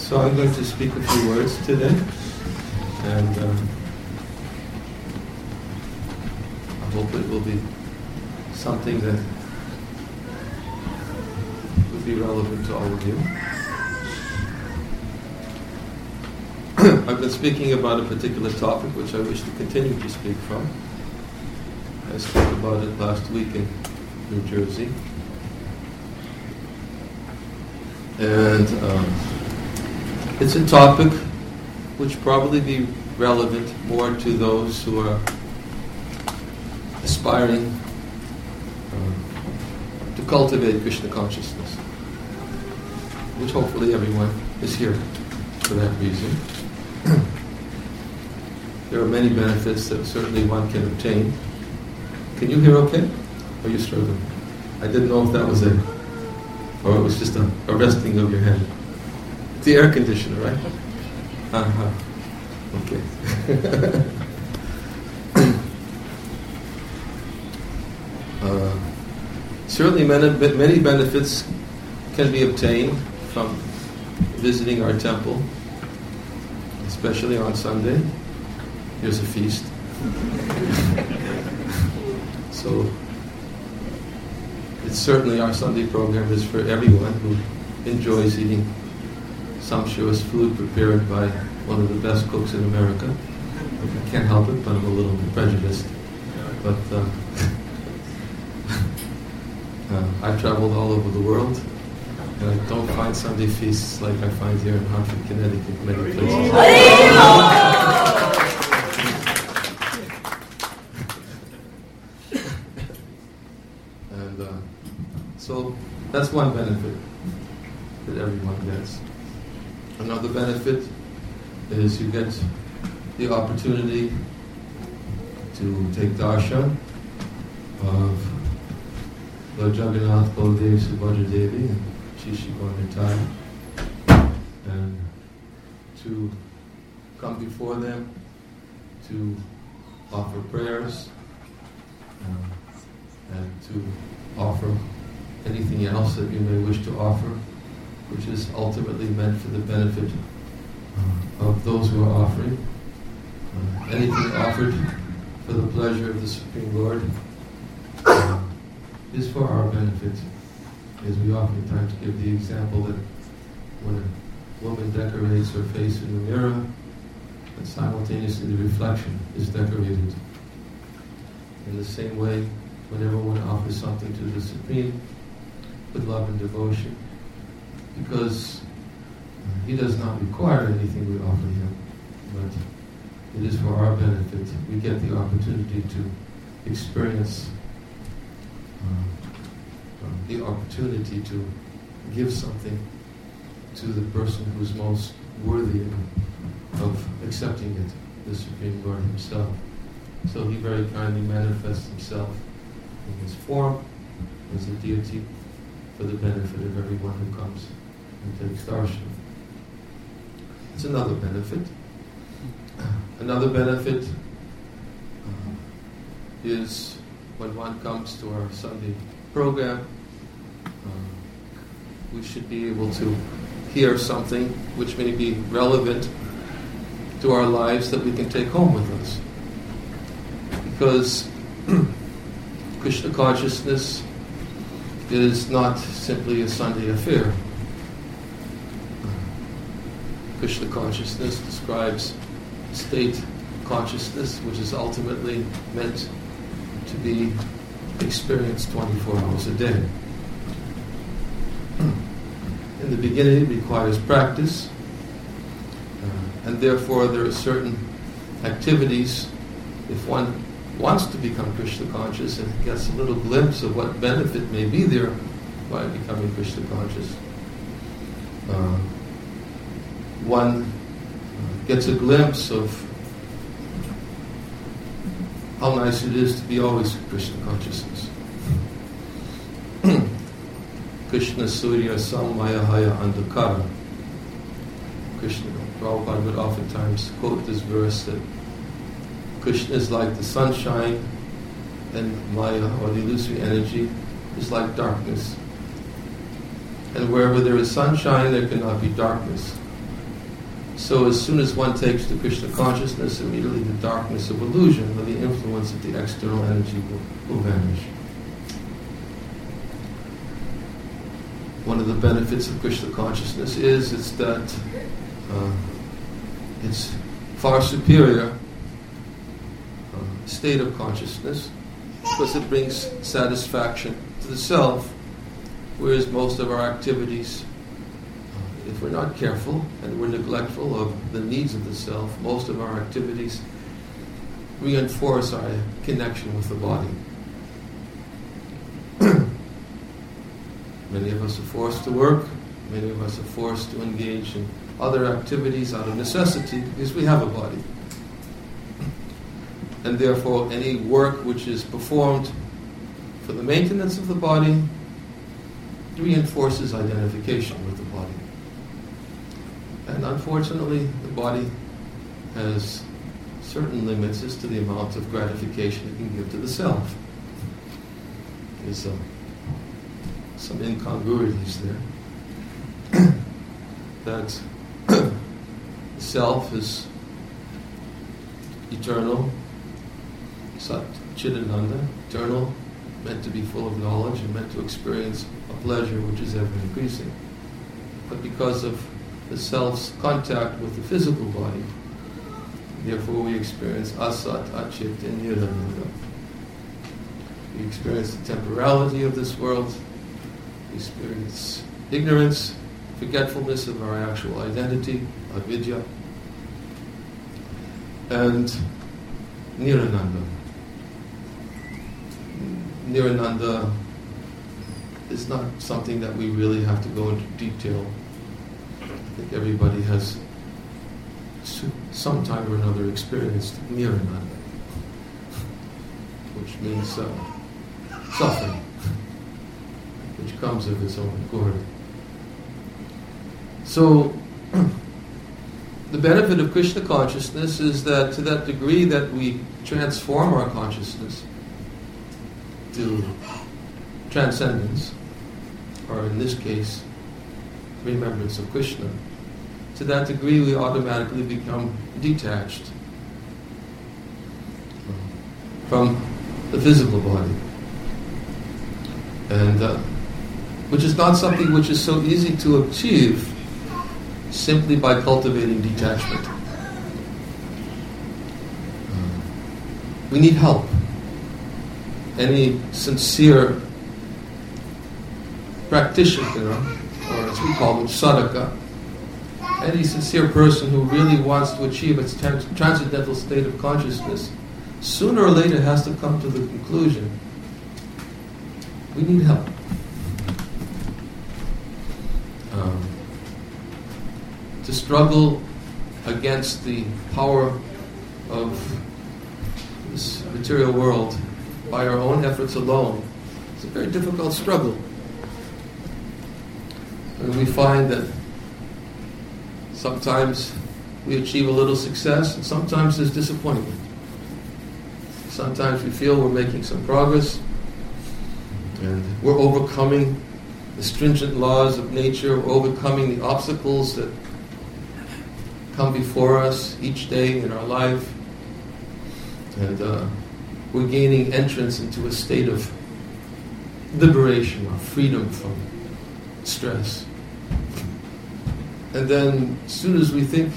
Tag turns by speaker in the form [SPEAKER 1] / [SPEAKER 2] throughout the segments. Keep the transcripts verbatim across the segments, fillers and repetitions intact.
[SPEAKER 1] So I'm going to speak a few words today, and um, I hope it will be something that will be relevant to all of you. I've been speaking about a particular topic which I wish to continue to speak from. I spoke about it last week in New Jersey. And um, it's a topic which probably be relevant more to those who are aspiring um, to cultivate Krishna consciousness, which hopefully everyone is here for that reason. There are many benefits that certainly one can obtain. Can you hear okay? Or are you struggling? I didn't know if that was a, or it was just a, a resting of your hand. It's the air conditioner, right? Uh-huh. Okay. uh, certainly many, many benefits can be obtained from visiting our temple, especially on Sunday. Here's a feast. So it's certainly our Sunday program is for everyone who enjoys eating sumptuous food prepared by one of the best cooks in America. I can't help it, but I'm a little prejudiced. But uh, uh, I've traveled all over the world, and I don't find Sunday feasts like I find here in Hartford, Connecticut, many places. And uh, so that's one benefit that everyone gets. Another benefit is you get the opportunity to take darshan of Lord Jagannath, Baladev, Subhadra Devi, and Shishi Gaura, and to come before them to offer prayers um, and to offer anything else that you may wish to offer, which is ultimately meant for the benefit uh, of those who are offering. Uh, anything offered for the pleasure of the Supreme Lord uh, is for our benefit, as we oftentimes give the example that when a woman decorates her face in the mirror, that simultaneously the reflection is decorated. In the same way, whenever one offers something to the Supreme with love and devotion, because He does not require anything we offer Him, but it is for our benefit. We get the opportunity to experience uh, the opportunity to give something to the person who's most worthy of accepting it, the Supreme Lord Himself. So He very kindly manifests Himself in His form as a deity for the benefit of everyone who comes and takes darshan. It's another benefit. Another benefit uh, is when one comes to our Sunday program, uh, we should be able to hear something which may be relevant to our lives that we can take home with us. Because Krishna consciousness is not simply a Sunday affair. Krishna consciousness describes state consciousness, which is ultimately meant to be experienced twenty-four hours a day. In the beginning, it requires practice, uh, and therefore there are certain activities. If one wants to become Krishna conscious and gets a little glimpse of what benefit may be there by becoming Krishna conscious, uh, one uh, gets a glimpse of how nice it is to be always Krishna consciousness. Krishna Surya Sammayahaya Andhakara. Krishna, Prabhupada would oftentimes quote this verse that Krishna is like the sunshine and Maya, or the illusory energy, is like darkness. And wherever there is sunshine, there cannot be darkness. So as soon as one takes to Krishna consciousness, immediately the darkness of illusion or the influence of the external energy will, will vanish. One of the benefits of Krishna consciousness is it's that uh, it's far superior uh, state of consciousness because it brings satisfaction to the self, whereas most of our activities, if we're not careful and we're neglectful of the needs of the self, most of our activities reinforce our connection with the body. Many of us are forced to work, many of us are forced to engage in other activities out of necessity because we have a body. And therefore any work which is performed for the maintenance of the body reinforces identification with the body. And unfortunately, the body has certain limits as to the amount of gratification it can give to the self. There's uh, some incongruities there. That the self is eternal, Sat Chidananda, eternal, meant to be full of knowledge and meant to experience a pleasure which is ever increasing. But because of the self's contact with the physical body, therefore we experience asat, achit, and nirananda. We experience the temporality of this world, we experience ignorance, forgetfulness of our actual identity, avidya, and nirananda. Nirananda is not something that we really have to go into detail. I think everybody has some time or another experienced nirananda, which means uh, suffering, which comes of its own accord. So, the benefit of Krishna consciousness is that to that degree that we transform our consciousness to transcendence, or in this case, remembrance of Krishna, to that degree we automatically become detached from the physical body. And uh, which is not something which is so easy to achieve simply by cultivating detachment. Uh, we need help. Any sincere practitioner, or as we call them, sadhaka, any sincere person who really wants to achieve its trans- transcendental state of consciousness, sooner or later has to come to the conclusion, we need help. Um, to struggle against the power of this material world by our own efforts alone, it's a very difficult struggle. And we find that sometimes we achieve a little success, and sometimes there's disappointment. Sometimes we feel we're making some progress, and we're overcoming the stringent laws of nature, we're overcoming the obstacles that come before us each day in our life, and uh, we're gaining entrance into a state of liberation or freedom from stress. And then, as soon as we think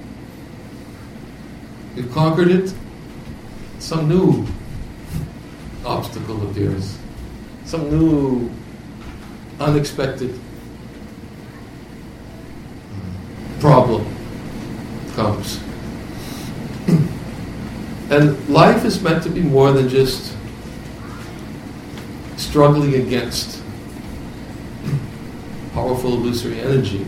[SPEAKER 1] we've conquered it, some new obstacle appears, some new unexpected problem comes. And life is meant to be more than just struggling against powerful illusory energy.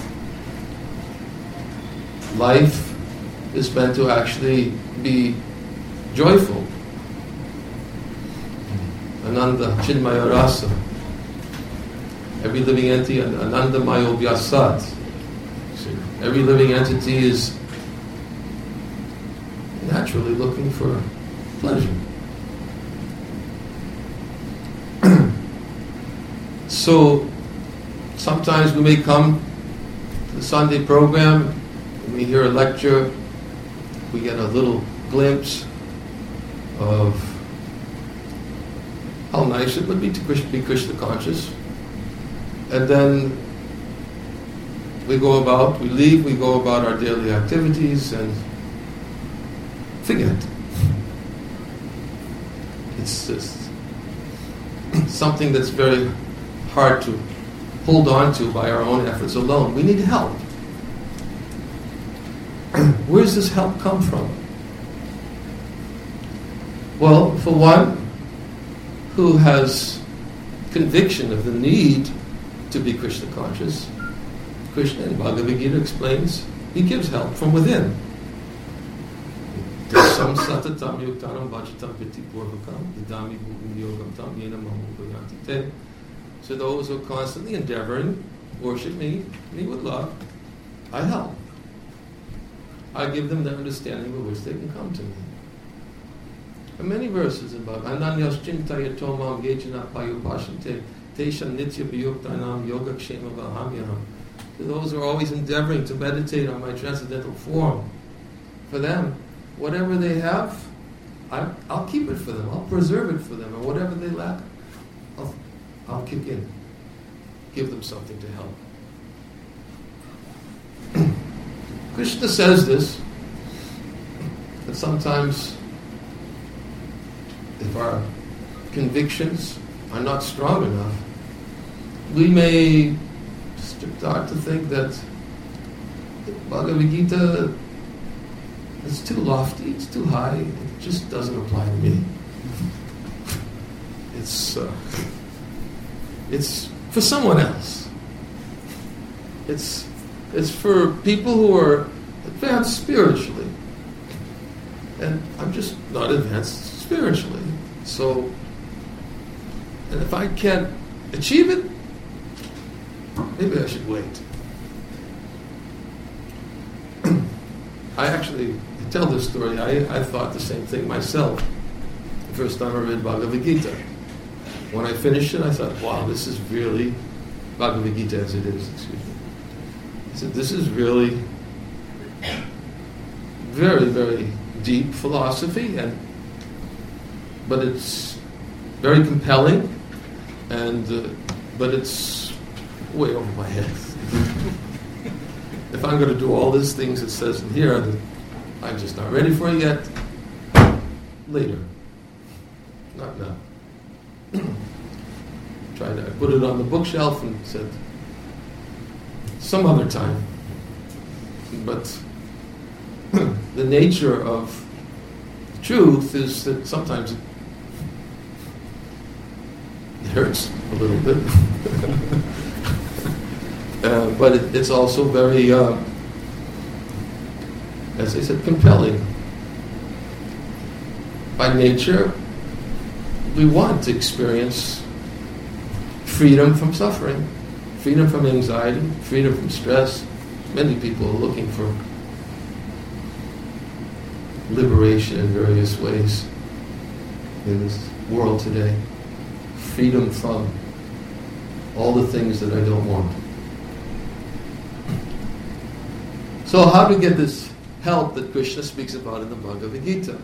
[SPEAKER 1] Life is meant to actually be joyful. Ananda, Chinmaya Rasa. Every living entity, Ananda Mayo Vyasat. Every living entity is naturally looking for pleasure. So, sometimes we may come to the Sunday program When we hear a lecture, we get a little glimpse of how nice it would be to be Krishna conscious. And then we go about, we leave, we go about our daily activities and forget. It's just something that's very hard to hold on to by our own efforts alone. We need help. Where does this help come from? Well, for one who has conviction of the need to be Krishna conscious, Krishna in Bhagavad Gita explains, he gives help from within. Sam satatam yuktanam vachatam viti purvakam idami bhuvim yogam tam yena mamu bhayanti te. So those who are constantly endeavoring, worship me, me with love, I help. I give them the understanding with which they can come to me. There are many verses about Ananyas chintaya tomam yejana payupashante tesha nitya bhayuktanam yoga kshema vahamyaham. To those who are always endeavoring to meditate on my transcendental form, for them, whatever they have, I, I'll keep it for them. I'll preserve it for them. And whatever they lack, I'll, I'll kick in. Give them something to help. Krishna says this, that sometimes if our convictions are not strong enough, we may start to think that Bhagavad Gita is too lofty, it's too high, it just doesn't apply to me. It's uh, it's for someone else. It's it's for people who are advanced spiritually. And I'm just not advanced spiritually. So, and if I can't achieve it, maybe I should wait. I actually tell this story. I, I thought the same thing myself the first time I read Bhagavad Gita. When I finished it, I thought, wow, this is really, Bhagavad Gita as it is, excuse me. I said, this is really very, very deep philosophy, and but it's very compelling, and uh, but it's way over my head. If I'm going to do all these things it says in here, I'm just not ready for it yet. Later. Not now. Tried to, I put it on the bookshelf and said, some other time. But the nature of the truth is that sometimes it, it hurts a little bit. Uh, but it, it's also very, uh, as I said, compelling. By nature, we want to experience freedom from suffering, freedom from anxiety, freedom from stress. Many people are looking for liberation in various ways in this world today. Freedom from all the things that I don't want. So how to get this help that Krishna speaks about in the Bhagavad Gita?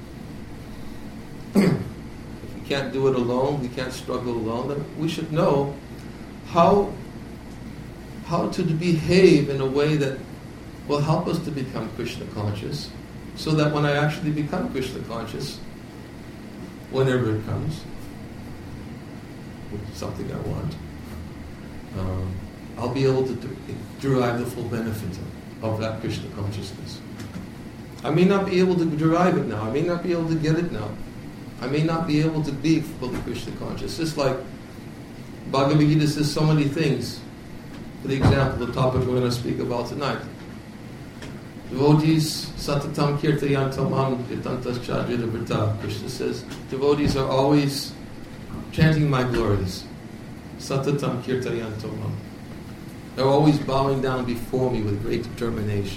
[SPEAKER 1] If we can't do it alone, we can't struggle alone, then we should know how, how to behave in a way that will help us to become Krishna conscious, so that when I actually become Krishna conscious, whenever it comes, which is something I want, um, I'll be able to do, derive the full benefit of of that Krishna consciousness. I may not be able to derive it now. I may not be able to get it now. I may not be able to be fully Krishna conscious. Just like Bhagavad Gita says so many things. For the example, the topic we're going to speak about tonight. Devotees, satatam kirtayantamam kirtantas chadrita vrta. Krishna says, devotees are always chanting my glories. Satatam kirtayantamam. They're always bowing down before me with great determination.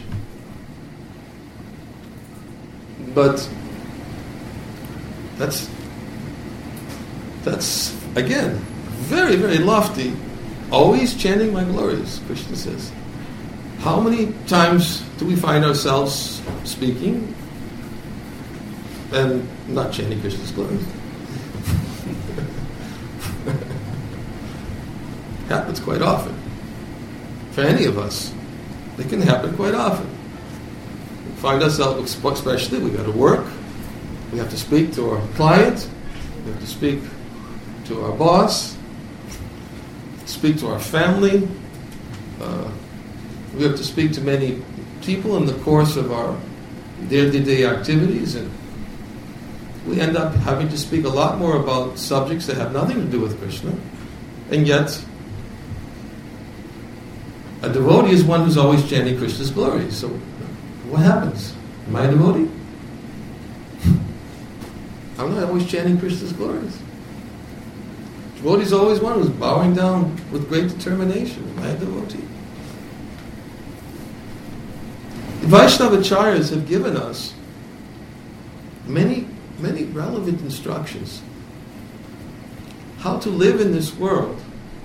[SPEAKER 1] But that's, that's again, very, very lofty. Always chanting my glories, Krishna says. How many times do we find ourselves speaking and not chanting Krishna's glories? Happens quite often. For any of us, it can happen quite often. We find ourselves, especially, we got to work, we have to speak to our client, we have to speak to our boss, speak to our family, uh, we have to speak to many people in the course of our day-to-day activities, and we end up having to speak a lot more about subjects that have nothing to do with Krishna, and yet a devotee is one who's always chanting Krishna's glory. So what happens? Am I a devotee? I'm not always chanting Krishna's glories. Devotee is always one who's bowing down with great determination. Am I a devotee? The Vaishnavacharyas have given us many, many relevant instructions how to live in this world.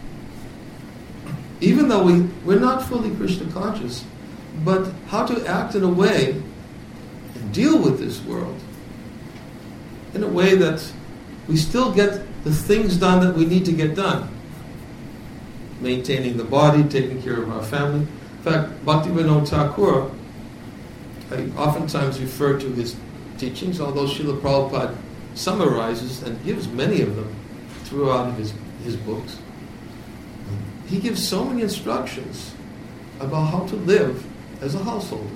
[SPEAKER 1] Even though we, we're not fully Krishna conscious, but how to act in a way and deal with this world in a way that we still get the things done that we need to get done. Maintaining the body, taking care of our family. In fact, Bhaktivinoda Thakur, I oftentimes refer to his teachings, although Srila Prabhupada summarizes and gives many of them throughout his, his books. He gives so many instructions about how to live as a householder.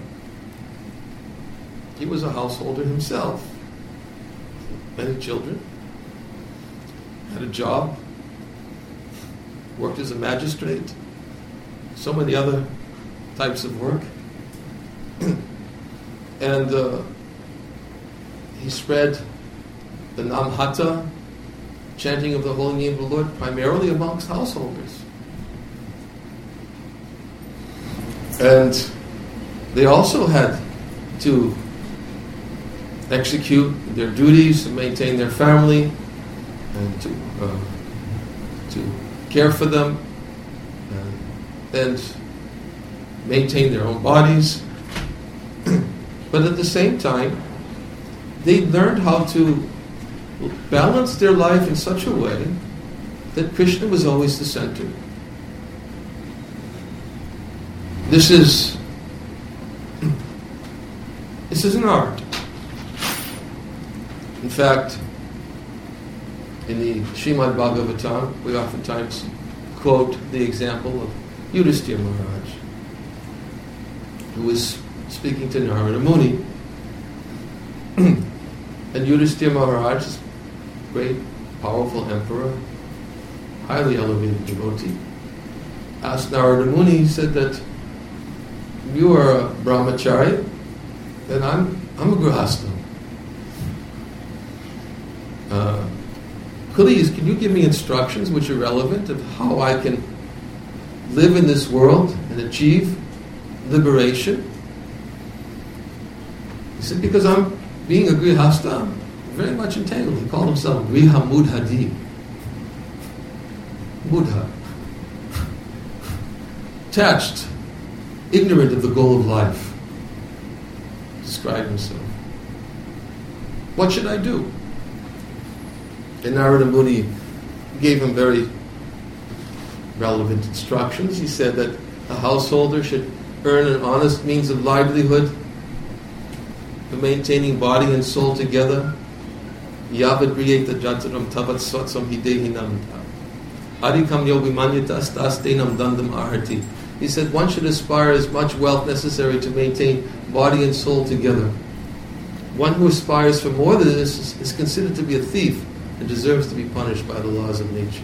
[SPEAKER 1] He was a householder himself. Many children. Had a job. Worked as a magistrate. So many other types of work. And uh, he spread the Namhata, chanting of the holy name of the Lord, primarily amongst householders. And they also had to execute their duties to maintain their family and to uh, to care for them uh, and maintain their own bodies. But at the same time, they learned how to balance their life in such a way that Krishna was always the center. This is this is an art. In fact, in the Srimad Bhagavatam, we oftentimes quote the example of Yudhisthira Maharaj, who was speaking to Narada Muni. And Yudhisthira Maharaj, is a great, powerful emperor, highly elevated devotee, asked Narada Muni, he said that you are a brahmachari, and I'm I'm a grihastha. Uh, please, can you give me instructions which are relevant of how I can live in this world and achieve liberation? He said, because I'm being a grihastha, I'm very much entangled. He called himself Griha Mudhadi. Mudha. Attached, ignorant of the goal of life. Described himself. What should I do? And Narada Muni gave him very relevant instructions. He said that a householder should earn an honest means of livelihood for maintaining body and soul together. Yavad briyeta jataram tavat swatsam hidehinam adikam yogimanyatas tastenam dandam aharti. He said one should aspire as much wealth necessary to maintain body and soul together. One who aspires for more than this is, is considered to be a thief and deserves to be punished by the laws of nature.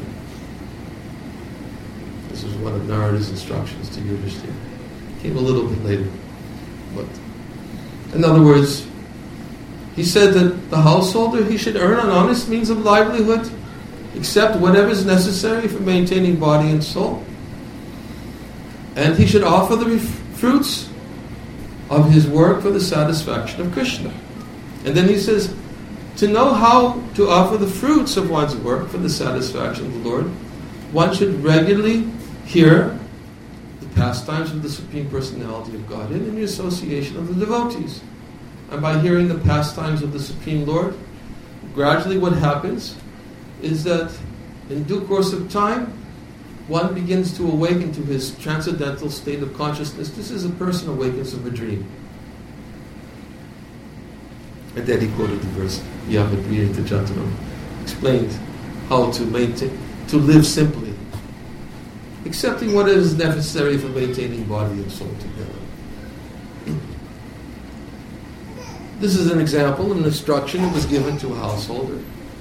[SPEAKER 1] This was one of Narada's instructions to Yudhishthira. Came a little bit later. But in other words, he said that the householder, he should earn an honest means of livelihood, accept whatever is necessary for maintaining body and soul. And he should offer the fruits of his work for the satisfaction of Krishna. And then he says, to know how to offer the fruits of one's work for the satisfaction of the Lord, one should regularly hear the pastimes of the Supreme Personality of Godhead in the association of the devotees. And by hearing the pastimes of the Supreme Lord, gradually what happens is that in due course of time, one begins to awaken to his transcendental state of consciousness. This is a person awakens from a dream. And then he quoted the verse, Yavapriya Jantanam, explained how to maintain, to live simply, accepting what is necessary for maintaining body and soul together. This is an example, an instruction that was given to a householder,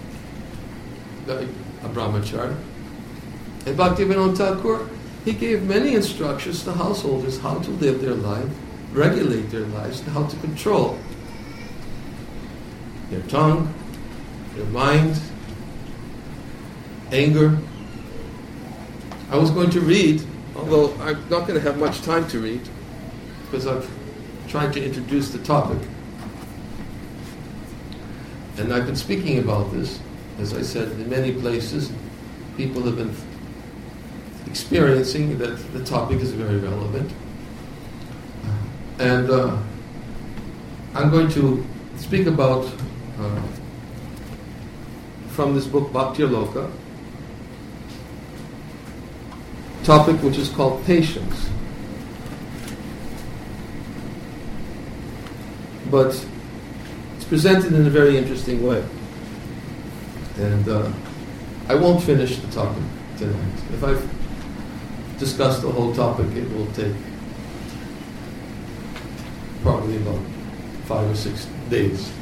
[SPEAKER 1] a brahmachari. And Bhaktivinoda Thakur, he gave many instructions to householders how to live their life, regulate their lives, and how to control their tongue, their mind, anger. I was going to read, although I'm not going to have much time to read, because I'm trying to introduce the topic. And I've been speaking about this, as I said, in many places. People have been experiencing that the topic is very relevant. And uh, I'm going to speak about, uh, from this book, Bhakti Loka, topic which is called patience. But it's presented in a very interesting way. And uh, I won't finish the topic tonight. If I've discussed the whole topic, it will take probably about five or six days.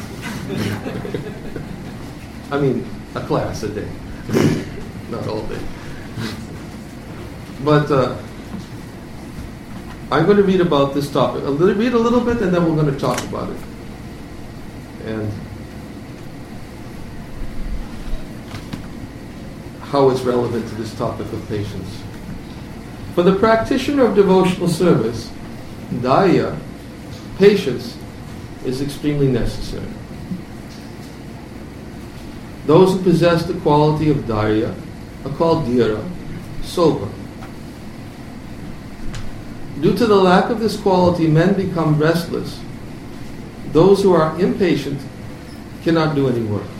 [SPEAKER 1] I mean, a class a day, not all day. But uh, I'm going to read about this topic. I'll read a little bit, and then we're going to talk about it. And how it's relevant to this topic of patience. For the practitioner of devotional service, daya, patience, is extremely necessary. Those who possess the quality of daya are called dhira, sober. Due to the lack of this quality, men become restless. Those who are impatient cannot do any work.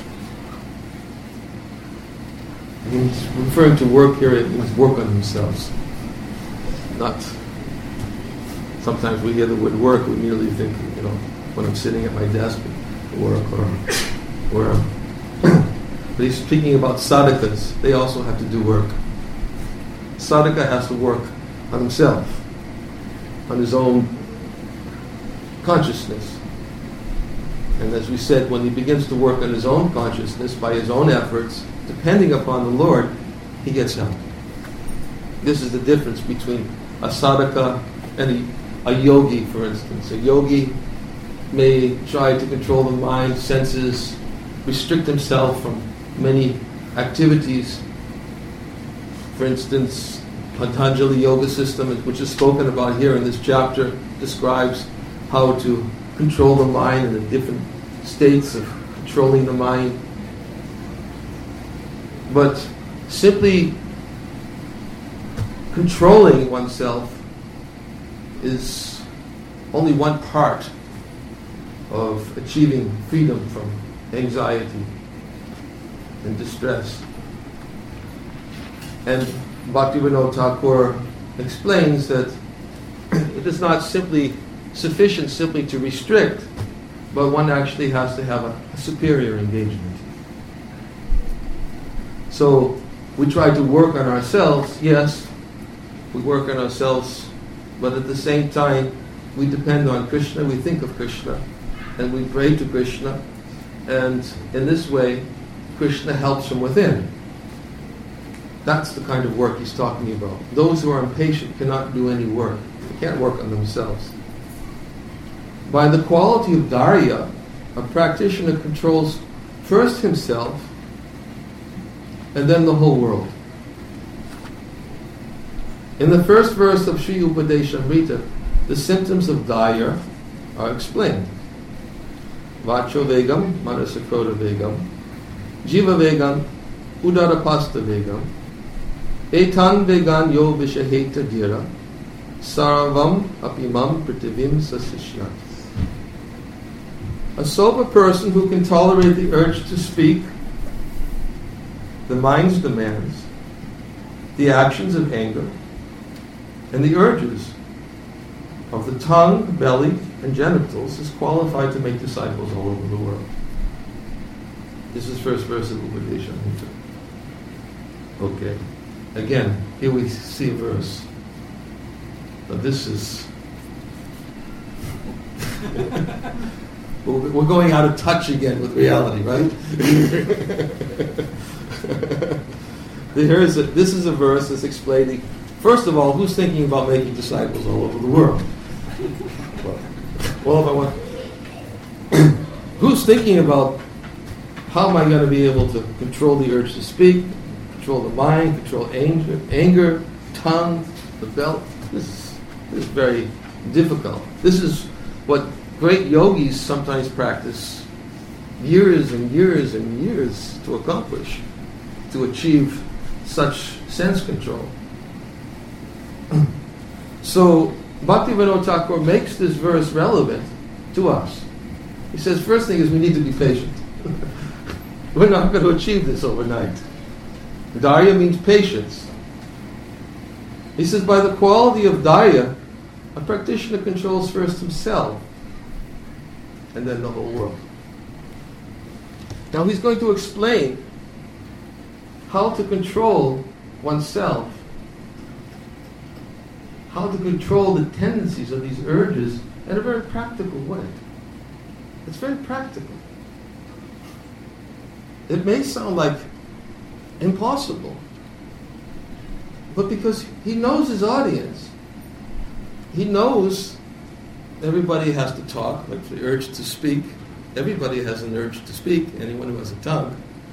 [SPEAKER 1] He's referring to work here, it means work on themselves. Not, sometimes we hear the word work, we immediately think, you know, when I'm sitting at my desk, work, or, or but he's speaking about sadhakas. They also have to do work. Sadhaka has to work on himself, on his own consciousness. And as we said, when he begins to work on his own consciousness by his own efforts, depending upon the Lord, he gets help. This is the difference between a sadhaka and a, a yogi, for instance. A yogi may try to control the mind, senses, restrict himself from many activities. For instance, Patanjali Yoga System, which is spoken about here in this chapter, describes how to control the mind and the different states of controlling the mind. But simply controlling oneself is only one part of achieving freedom from anxiety and distress. And Bhaktivinoda Thakur explains that it is not simply sufficient simply to restrict, but one actually has to have a, a superior engagement. So we try to work on ourselves, yes, we work on ourselves, but at the same time we depend on Krishna, we think of Krishna, and we pray to Krishna, and in this way Krishna helps from within. That's the kind of work he's talking about. Those who are impatient cannot do any work. They can't work on themselves. By the quality of dharya, a practitioner controls first himself and then the whole world. In the first verse of Sri Upadeshamrita, the symptoms of daya are explained. Vacho vegam, manasakroda vegam, jiva vegam, udarapasta vegam, etan vegan yo vishaheta dhira, Saravam apimam prativim sasishyat. A sober person who can tolerate the urge to speak, the mind's demands, the actions of anger, and the urges of the tongue, belly, and genitals is qualified to make disciples all over the world. This is first verse of Upadesha. Okay. Again, here we see a verse. Now this is... We're going out of touch again with reality, right? Here is a, this is a verse that's explaining, first of all, who's thinking about making disciples all over the world? Well, well if I want... Who's thinking about how am I going to be able to control the urge to speak, control the mind, control anger, anger tongue, the belt? This is, this is very difficult. This is what great yogis sometimes practice years and years and years to accomplish, to achieve such sense control. So Bhaktivinoda Thakur makes this verse relevant to us. He says, first thing is we need to be patient. We're not going to achieve this overnight. Dharya means patience. He says, by the quality of Dharya, a practitioner controls first himself and then the whole world. Now he's going to explain how to control oneself, how to control the tendencies of these urges in a very practical way. It's very practical. It may sound like impossible, but because he knows his audience, he knows everybody has to talk, like the urge to speak. Everybody has an urge to speak, anyone who has a tongue.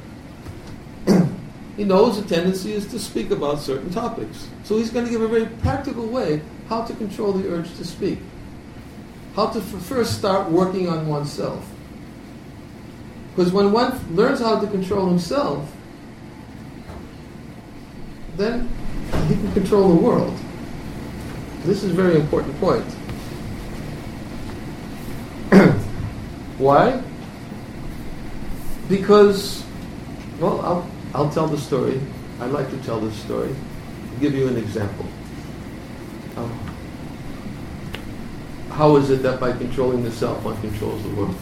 [SPEAKER 1] He knows the tendency is to speak about certain topics. So he's going to give a very practical way how to control the urge to speak. How to f- first start working on oneself. Because when one learns how to control himself, then he can control the world. This is a very important point. Why? Because, well, I'll, I'll tell the story. I like to tell this story. I'll give you an example. Um, how is it that by controlling the self, one controls the world?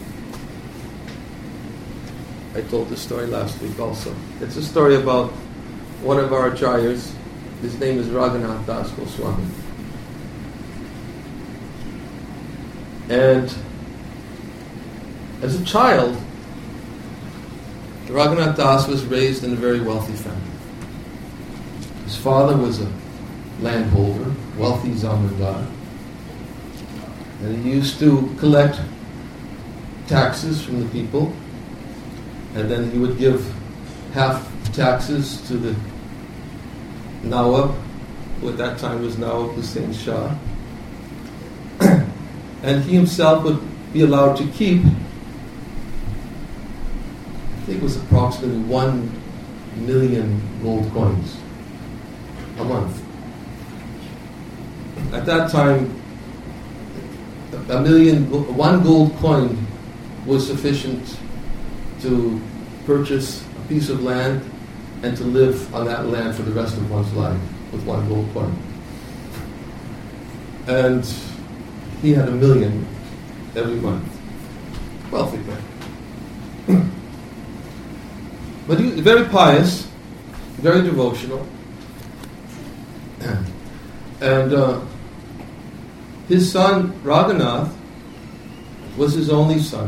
[SPEAKER 1] I told this story last week also. It's a story about one of our acharyas. His name is Raghunath Das Goswami. And as a child, Raghunath Das was raised in a very wealthy family. His father was a landholder, wealthy zamindar, and he used to collect taxes from the people, and then he would give half taxes to the Nawab, who at that time was Nawab Hussain Shah, and he himself would be allowed to keep, I think it was approximately one million gold coins a month. At that time, a million, one gold coin was sufficient to purchase a piece of land and to live on that land for the rest of one's life with one gold coin. And he had a million every month. Wealthy man. But he was very pious, very devotional. And uh, his son, Raghunath, was his only son.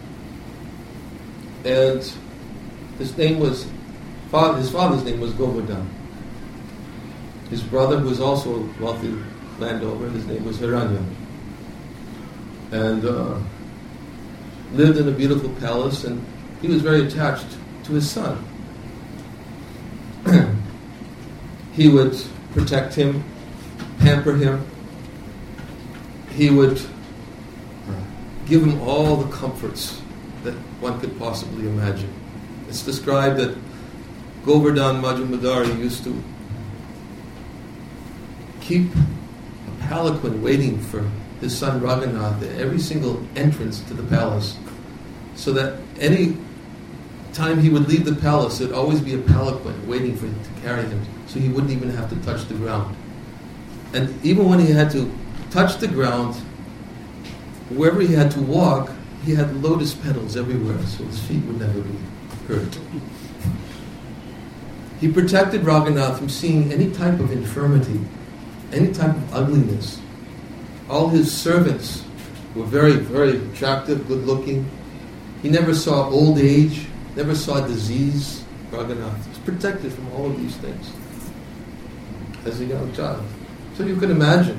[SPEAKER 1] And his name was, his father's name was Govardhan. His brother, who was also a wealthy landowner, his name was Hiranya. And uh, lived in a beautiful palace, and he was very attached to his son. He would protect him, pamper him. He would give him all the comforts that one could possibly imagine. It's described that Govardhan Majumdari used to keep a palanquin waiting for his son Raghunath at every single entrance to the palace, so that any time he would leave the palace, there'd always be a palanquin waiting for him to carry him, so he wouldn't even have to touch the ground. And even when he had to touch the ground, wherever he had to walk, he had lotus petals everywhere, so his feet would never be hurt. He protected Raghunath from seeing any type of infirmity, any type of ugliness. All his servants were very, very attractive, good-looking. He never saw old age, never saw disease. Raghunath was protected from all of these things as a young child. So you can imagine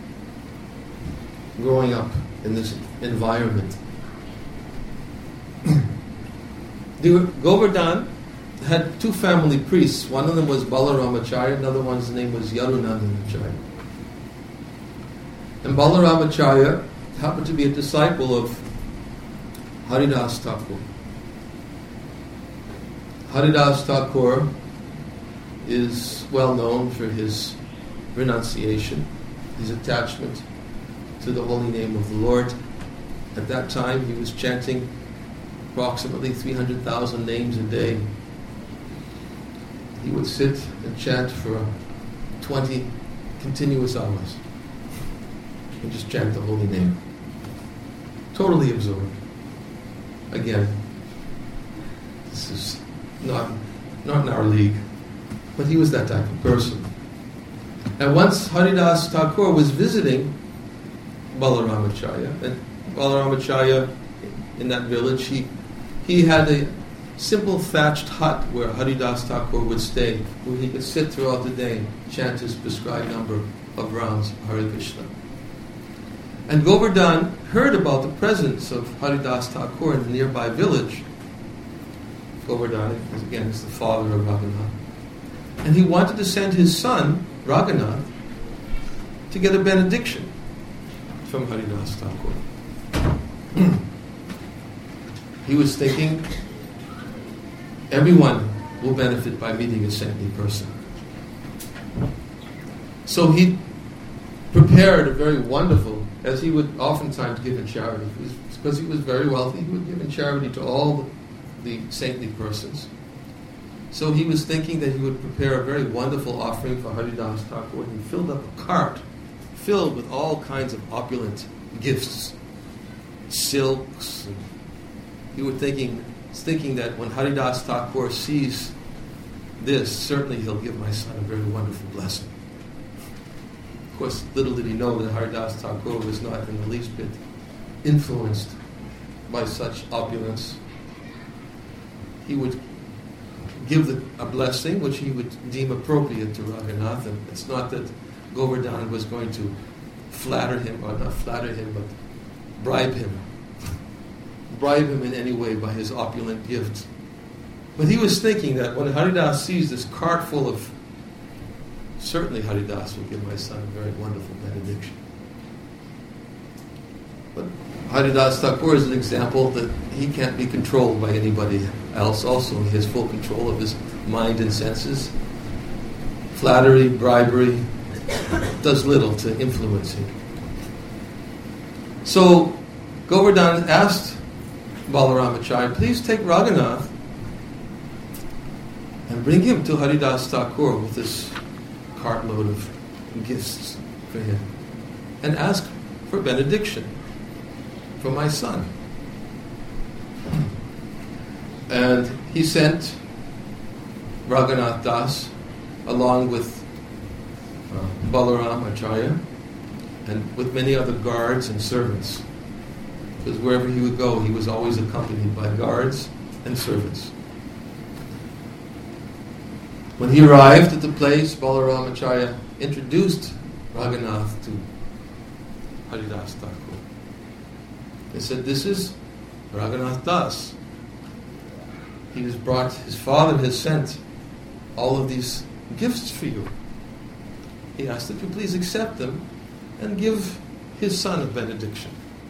[SPEAKER 1] growing up in this environment. The Govardhan had two family priests. One of them was Balaramacharya, another one's name was Yadunandanacharya. And Balaramacharya happened to be a disciple of Haridas Thakur. Haridas Thakur is well known for his renunciation, his attachment to the holy name of the Lord. At that time, he was chanting approximately three hundred thousand names a day. He would sit and chant for twenty continuous hours and just chant the holy name. Totally absorbed. Again, this is not, not in our league, but he was that type of person. And once Haridas Thakur was visiting Balaramacharya, and Balaramacharya in that village, he, he had a simple thatched hut where Haridas Thakur would stay, where he could sit throughout the day and chant his prescribed number of rounds of Hare Krishna. And Govardhan heard about the presence of Haridas Thakur in the nearby village. Govardhan, again, is the father of Raghunath. And he wanted to send his son, Raghunath, to get a benediction from Haridas Thakur. He was thinking, everyone will benefit by meeting a saintly person. So he prepared a very wonderful, as he would oftentimes give in charity, because he was very wealthy, he would give in charity to all the, the saintly persons. So he was thinking that he would prepare a very wonderful offering for Haridas Thakur, and he filled up a cart filled with all kinds of opulent gifts, silks. And he was thinking, thinking that when Haridas Thakur sees this, certainly he'll give my son a very wonderful blessing. Of course, little did he know that Haridas Thakur was not in the least bit influenced by such opulence. He would give the, a blessing which he would deem appropriate to Raghunath, and it's not that Govardhan was going to flatter him, or not flatter him, but bribe him. bribe him in any way by his opulent gifts. But he was thinking that when Haridas sees this cart full of, certainly Haridas will give my son a very wonderful benediction. But Haridas Thakur is an example that he can't be controlled by anybody else. Also, he has full control of his mind and senses. Flattery, bribery, does little to influence him. So, Govardhan asked Balaramacharya, please take Raghunath and bring him to Haridas Thakur with this cartload of gifts for him, and ask for benediction for my son. And he sent Raghunath Das along with uh, Balaram Acharya and with many other guards and servants, because wherever he would go, he was always accompanied by guards and servants. When he arrived at the place, Balaram Acharya introduced Raghunath to Haridas Thakur. They said, this is Raghunath Das. He has brought, his father has sent all of these gifts for you. He asked that you please accept them and give his son a benediction.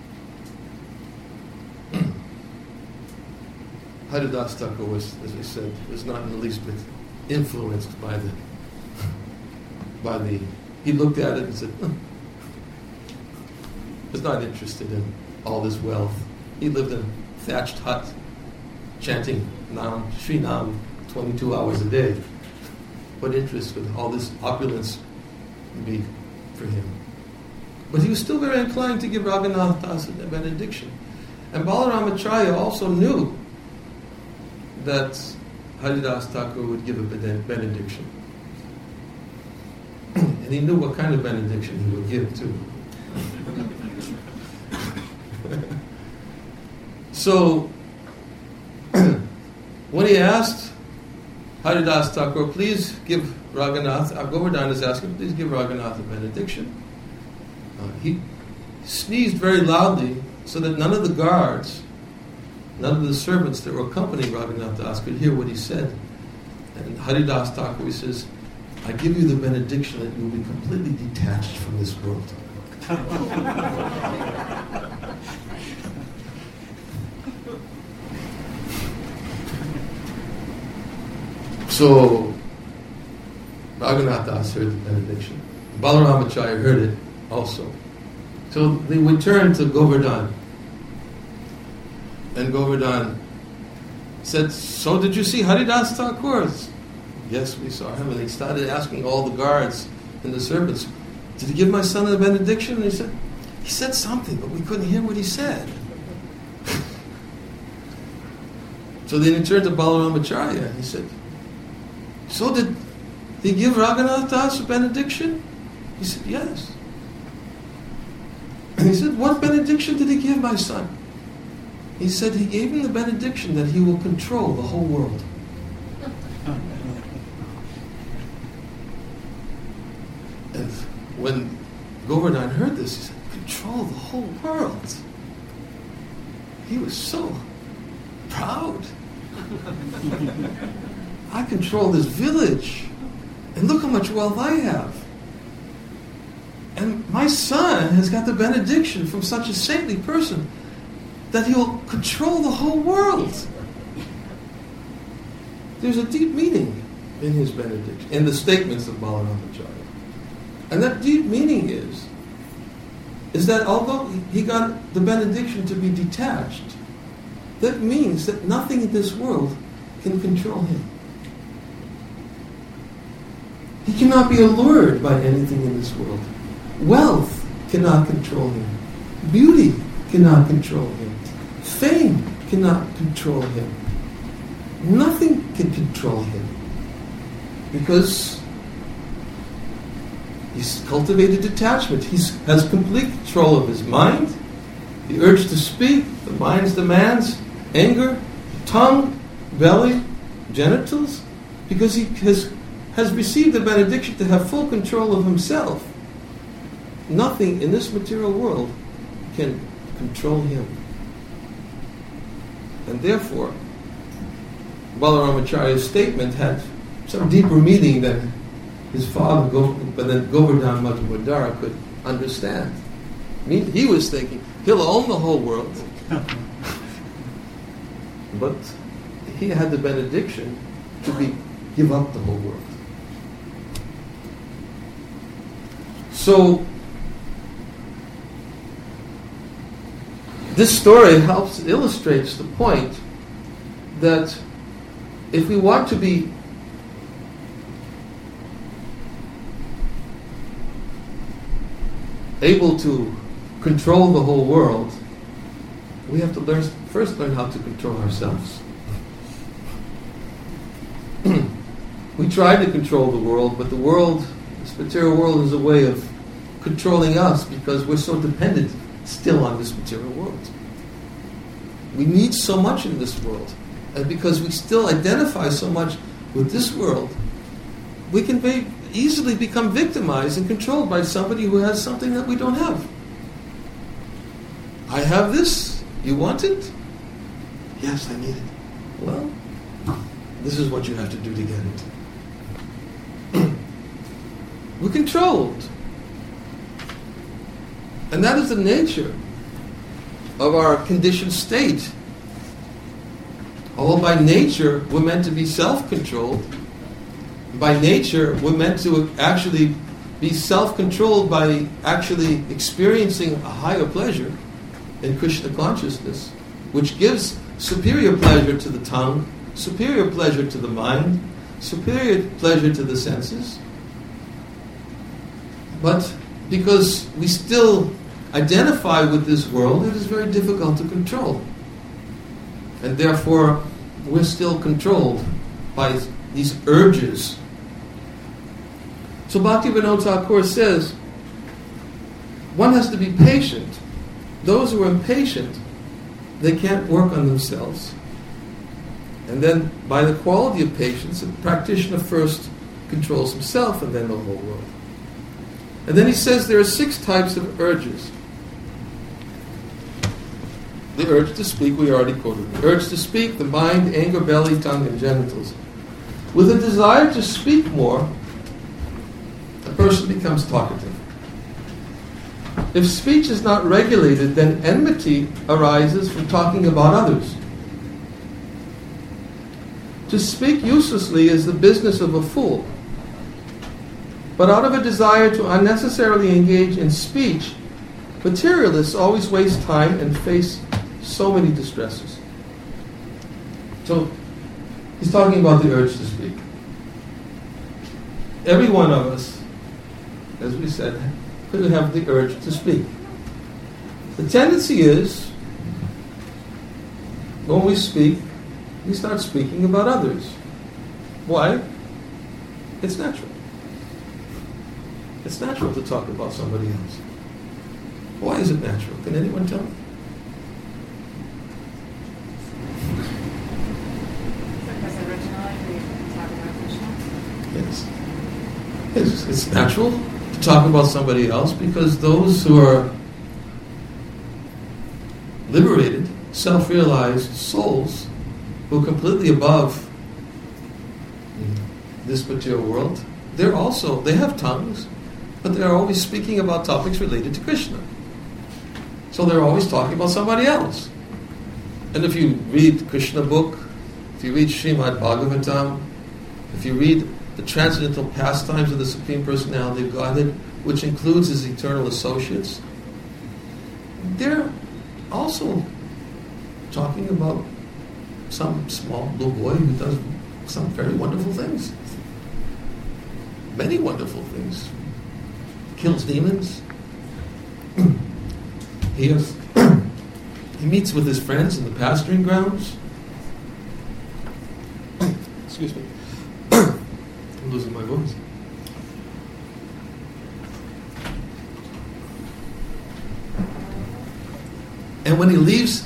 [SPEAKER 1] Haridas Thakur was, as I said, was not in the least bit influenced by the, by the, he looked at it and said, oh, was not interested in all this wealth. He lived in a thatched hut, chanting Nam, Shri Nam, twenty-two hours a day. What interest would all this opulence be for him? But he was still very inclined to give Raghunath Das a benediction. And Balaramacharya also knew that Haridas Thakur would give a benediction. And he knew what kind of benediction he would give too. So, when he asked Haridas Thakur, please give Raghunath, uh, Govardhan is asking, please give Raghunath a benediction. Uh, he sneezed very loudly so that none of the guards, none of the servants that were accompanying Raghunath Das could hear what he said. And Haridas Thakur, he says, I give you the benediction that you will be completely detached from this world. So, Raghunath Das heard the benediction. Balaramacharya heard it also. So they would turn to Govardhan. And Govardhan said, so did you see Haridas Thakur? Yes, we saw him. And he started asking all the guards and the servants, did he give my son a benediction? And he said, he said something, but we couldn't hear what he said. So then he turned to Balaramacharya and he said, so did he give Raghunath Das a benediction? He said, yes. And he said, what benediction did he give my son? He said he gave him the benediction that he will control the whole world. And when Govardhan heard this, he said, control the whole world. He was so proud. I control this village. And look how much wealth I have. And my son has got the benediction from such a saintly person that he'll control the whole world. There's a deep meaning in his benediction, in the statements of Balaramacharya. And that deep meaning is, is that although he got the benediction to be detached, that means that nothing in this world can control him. He cannot be allured by anything in this world. Wealth cannot control him. Beauty cannot control him. Fame cannot control him. Nothing can control him. Because he's cultivated detachment. He has complete control of his mind, the urge to speak, the mind's demands, anger, tongue, belly, genitals, because he has, has received the benediction to have full control of himself. Nothing in this material world can control him. And therefore, Balaramacharya's statement had some deeper meaning than his father, but then Govardhan Madhumudara could understand. I mean, he was thinking, he'll own the whole world. But he had the benediction to be give up the whole world. So, this story helps, illustrates the point that if we want to be able to control the whole world, we have to learn, first learn how to control ourselves. We try to control the world, but the world, this material world, is a way of controlling us because we're so dependent still on this material world. We need so much in this world, and because we still identify so much with this world, we can be, easily become victimized and controlled by somebody who has something that we don't have. I have this, you want it? Yes, I need it. Well, this is what you have to do to get it. We're controlled. And that is the nature of our conditioned state. Although by nature we're meant to be self-controlled, by nature we're meant to actually be self-controlled by actually experiencing a higher pleasure in Krishna consciousness, which gives superior pleasure to the tongue, superior pleasure to the mind, superior pleasure to the senses. But because we still identify with this world, it is very difficult to control. And therefore, we're still controlled by these urges. So Bhaktivinoda Thakur says, one has to be patient. Those who are impatient, they can't work on themselves. And then, by the quality of patience, the practitioner first controls himself and then the whole world. And then he says there are six types of urges. The urge to speak, we already quoted. The urge to speak, the mind, anger, belly, tongue, and genitals. With a desire to speak more, a person becomes talkative. If speech is not regulated, then enmity arises from talking about others. To speak uselessly is the business of a fool. But out of a desire to unnecessarily engage in speech, materialists always waste time and face so many distresses. So, he's talking about the urge to speak. Every one of us, as we said, could have the urge to speak. The tendency is, when we speak, we start speaking about others. Why? It's natural. It's natural to talk about somebody else. Why is it natural? Can anyone tell me?
[SPEAKER 2] Because originally we talked about Krishna?
[SPEAKER 1] Yes. It's, it's natural to talk about somebody else because those who are liberated, self-realized souls who are completely above this material world, they're also, they have tongues, but they're always speaking about topics related to Krishna. So they're always talking about somebody else. And if you read Krishna book, if you read Srimad Bhagavatam, if you read the transcendental pastimes of the Supreme Personality of Godhead, which includes his eternal associates, they're also talking about some small little boy who does some very wonderful things. Many wonderful things. Kills demons. He has, he meets with his friends in the pasturing grounds. Excuse me. I'm losing my voice. And when he leaves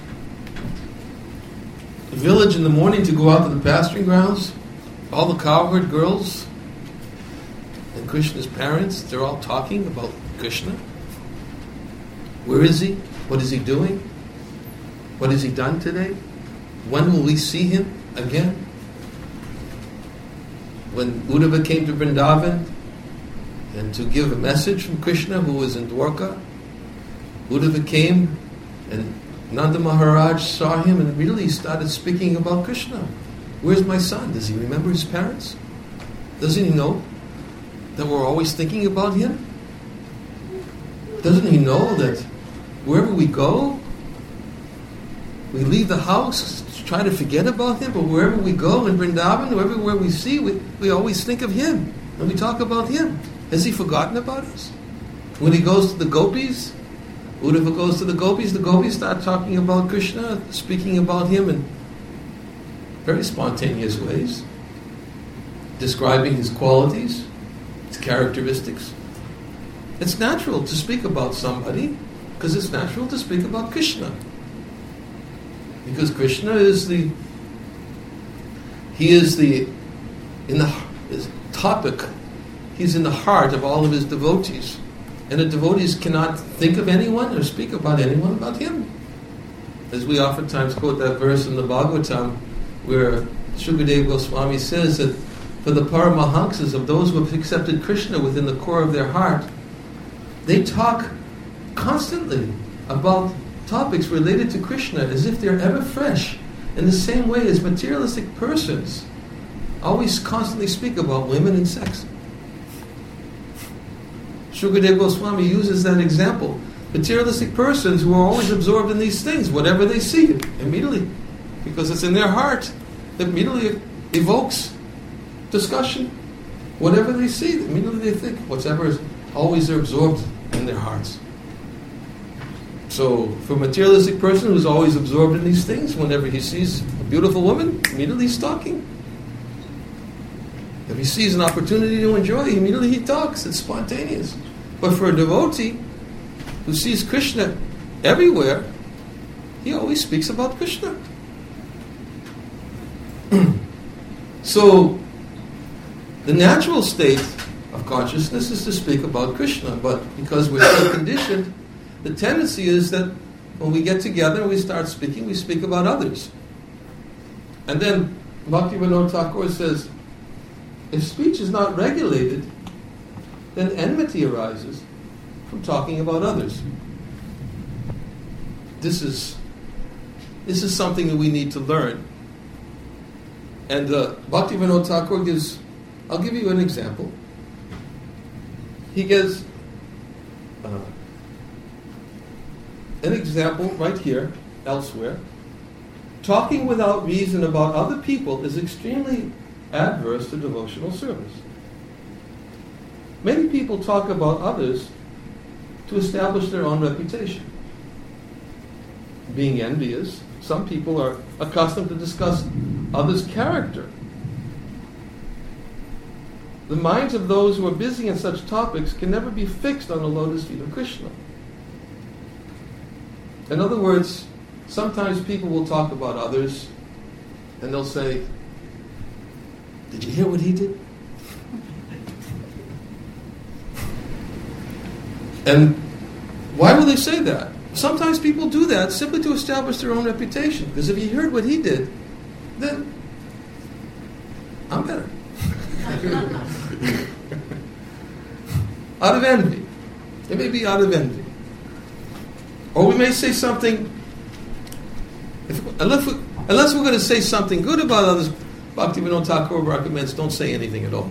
[SPEAKER 1] the village in the morning to go out to the pasturing grounds, all the cowherd girls and Krishna's parents, they're all talking about Krishna. Where is he? What is he doing? What has he done today? When will we see him again? When Uddhava came to Vrindavan and to give a message from Krishna who was in Dwarka, Uddhava came and Nanda Maharaj saw him and really started speaking about Krishna. Where's my son? Does he remember his parents? Doesn't he know that we're always thinking about him? Doesn't he know that wherever we go, we leave the house to try to forget about him, but wherever we go in Vrindavan, or everywhere we see, we, we always think of him, and we talk about him. Has he forgotten about us? When he goes to the gopis, Uddhava goes to the gopis, the gopis start talking about Krishna, speaking about him in very spontaneous ways, describing his qualities, his characteristics. It's natural to speak about somebody because it's natural to speak about Krishna. Because Krishna is the, he is the, in the his topic, he's in the heart of all of his devotees. And the devotees cannot think of anyone or speak about anyone about him. As we oftentimes quote that verse in the Bhagavatam, where Shukadeva Goswami says that for the Paramahamsas, of those who have accepted Krishna within the core of their heart, they talk constantly about topics related to Krishna as if they're ever fresh, in the same way as materialistic persons always constantly speak about women and sex. Shukadeva Goswami uses that example. Materialistic persons who are always absorbed in these things, whatever they see, immediately, because it's in their heart, it immediately evokes discussion. Whatever they see, immediately they think. Whatever is always they're absorbed in their hearts. So, for a materialistic person who's always absorbed in these things, whenever he sees a beautiful woman, immediately he's talking. If he sees an opportunity to enjoy, immediately he talks. It's spontaneous. But for a devotee who sees Krishna everywhere, he always speaks about Krishna. So, the natural state of consciousness is to speak about Krishna, but because we're so conditioned, the tendency is that when we get together and we start speaking, we speak about others. And then Bhaktivinoda Thakur says, if speech is not regulated, then enmity arises from talking about others. This is this is something that we need to learn. And uh, Bhaktivinoda Thakur gives, I'll give you an example. He gives uh, an example right here, elsewhere. Talking without reason about other people is extremely adverse to devotional service. Many people talk about others to establish their own reputation. Being envious, some people are accustomed to discuss others' character. The minds of those who are busy in such topics can never be fixed on the lotus feet of Krishna. In other words, sometimes people will talk about others and they'll say, did you hear what he did? And why will they say that? Sometimes people do that simply to establish their own reputation. Because if you heard what he did, then I'm better. Out of envy. It may be out of envy. Or we may say something, if, unless, we, unless we're going to say something good about others, Bhaktivinoda Thakur recommends don't say anything at all.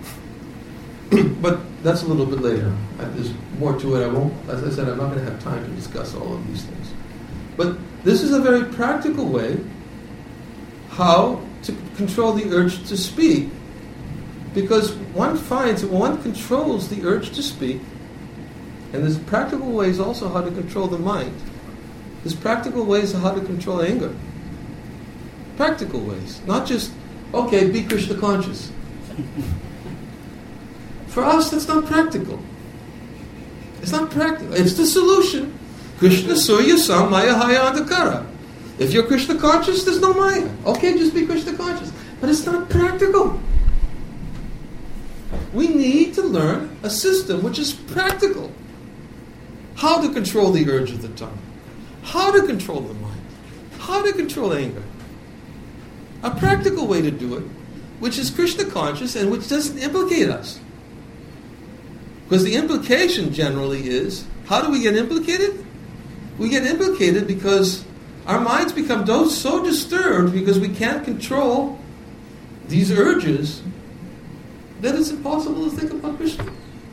[SPEAKER 1] But that's a little bit later. There's more to it. I won't, as I said, I'm not going to have time to discuss all of these things. But this is a very practical way how to control the urge to speak. Because one finds that one controls the urge to speak, and there's practical ways also how to control the mind. There's practical ways how to control anger. Practical ways. Not just, okay, be Krishna conscious. For us, that's not practical. It's not practical. It's the solution. Krishna Surya Sam Maya Haya Andhakara. If you're Krishna conscious, there's no Maya. Okay, just be Krishna conscious. But it's not practical. We need to learn a system which is practical. How to control the urge of the tongue. How to control the mind. How to control anger. A practical way to do it, which is Krishna conscious and which doesn't implicate us. Because the implication generally is, how do we get implicated? We get implicated because our minds become so disturbed because we can't control these urges that it's impossible to think about Krishna.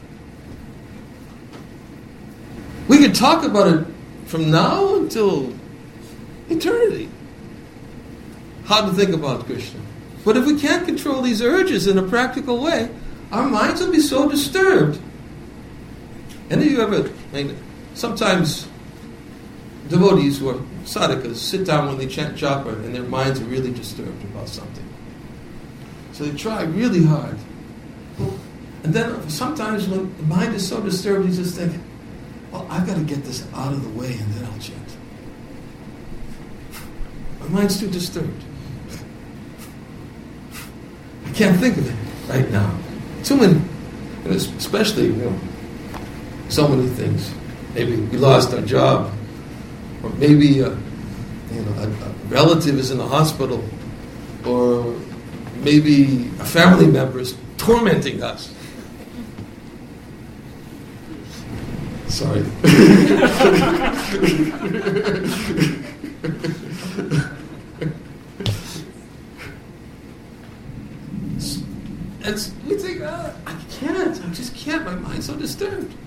[SPEAKER 1] We could talk about it from now until eternity. How to think about Krishna. But if we can't control these urges in a practical way, our minds will be so disturbed. Any of you ever, I mean, sometimes devotees who are sadhakas sit down when they chant japa and their minds are really disturbed about something. So they try really hard. And then sometimes when the mind is so disturbed, you just think, well, I've got to get this out of the way and then I'll chant. My mind's too disturbed. I can't think of it right now. Too many, especially, you know, so many things. Maybe we lost our job, or maybe uh, you know a, a relative is in the hospital, or maybe a family member is tormenting us. Sorry. It's, we think, oh, I can't, I just can't, my mind's so disturbed.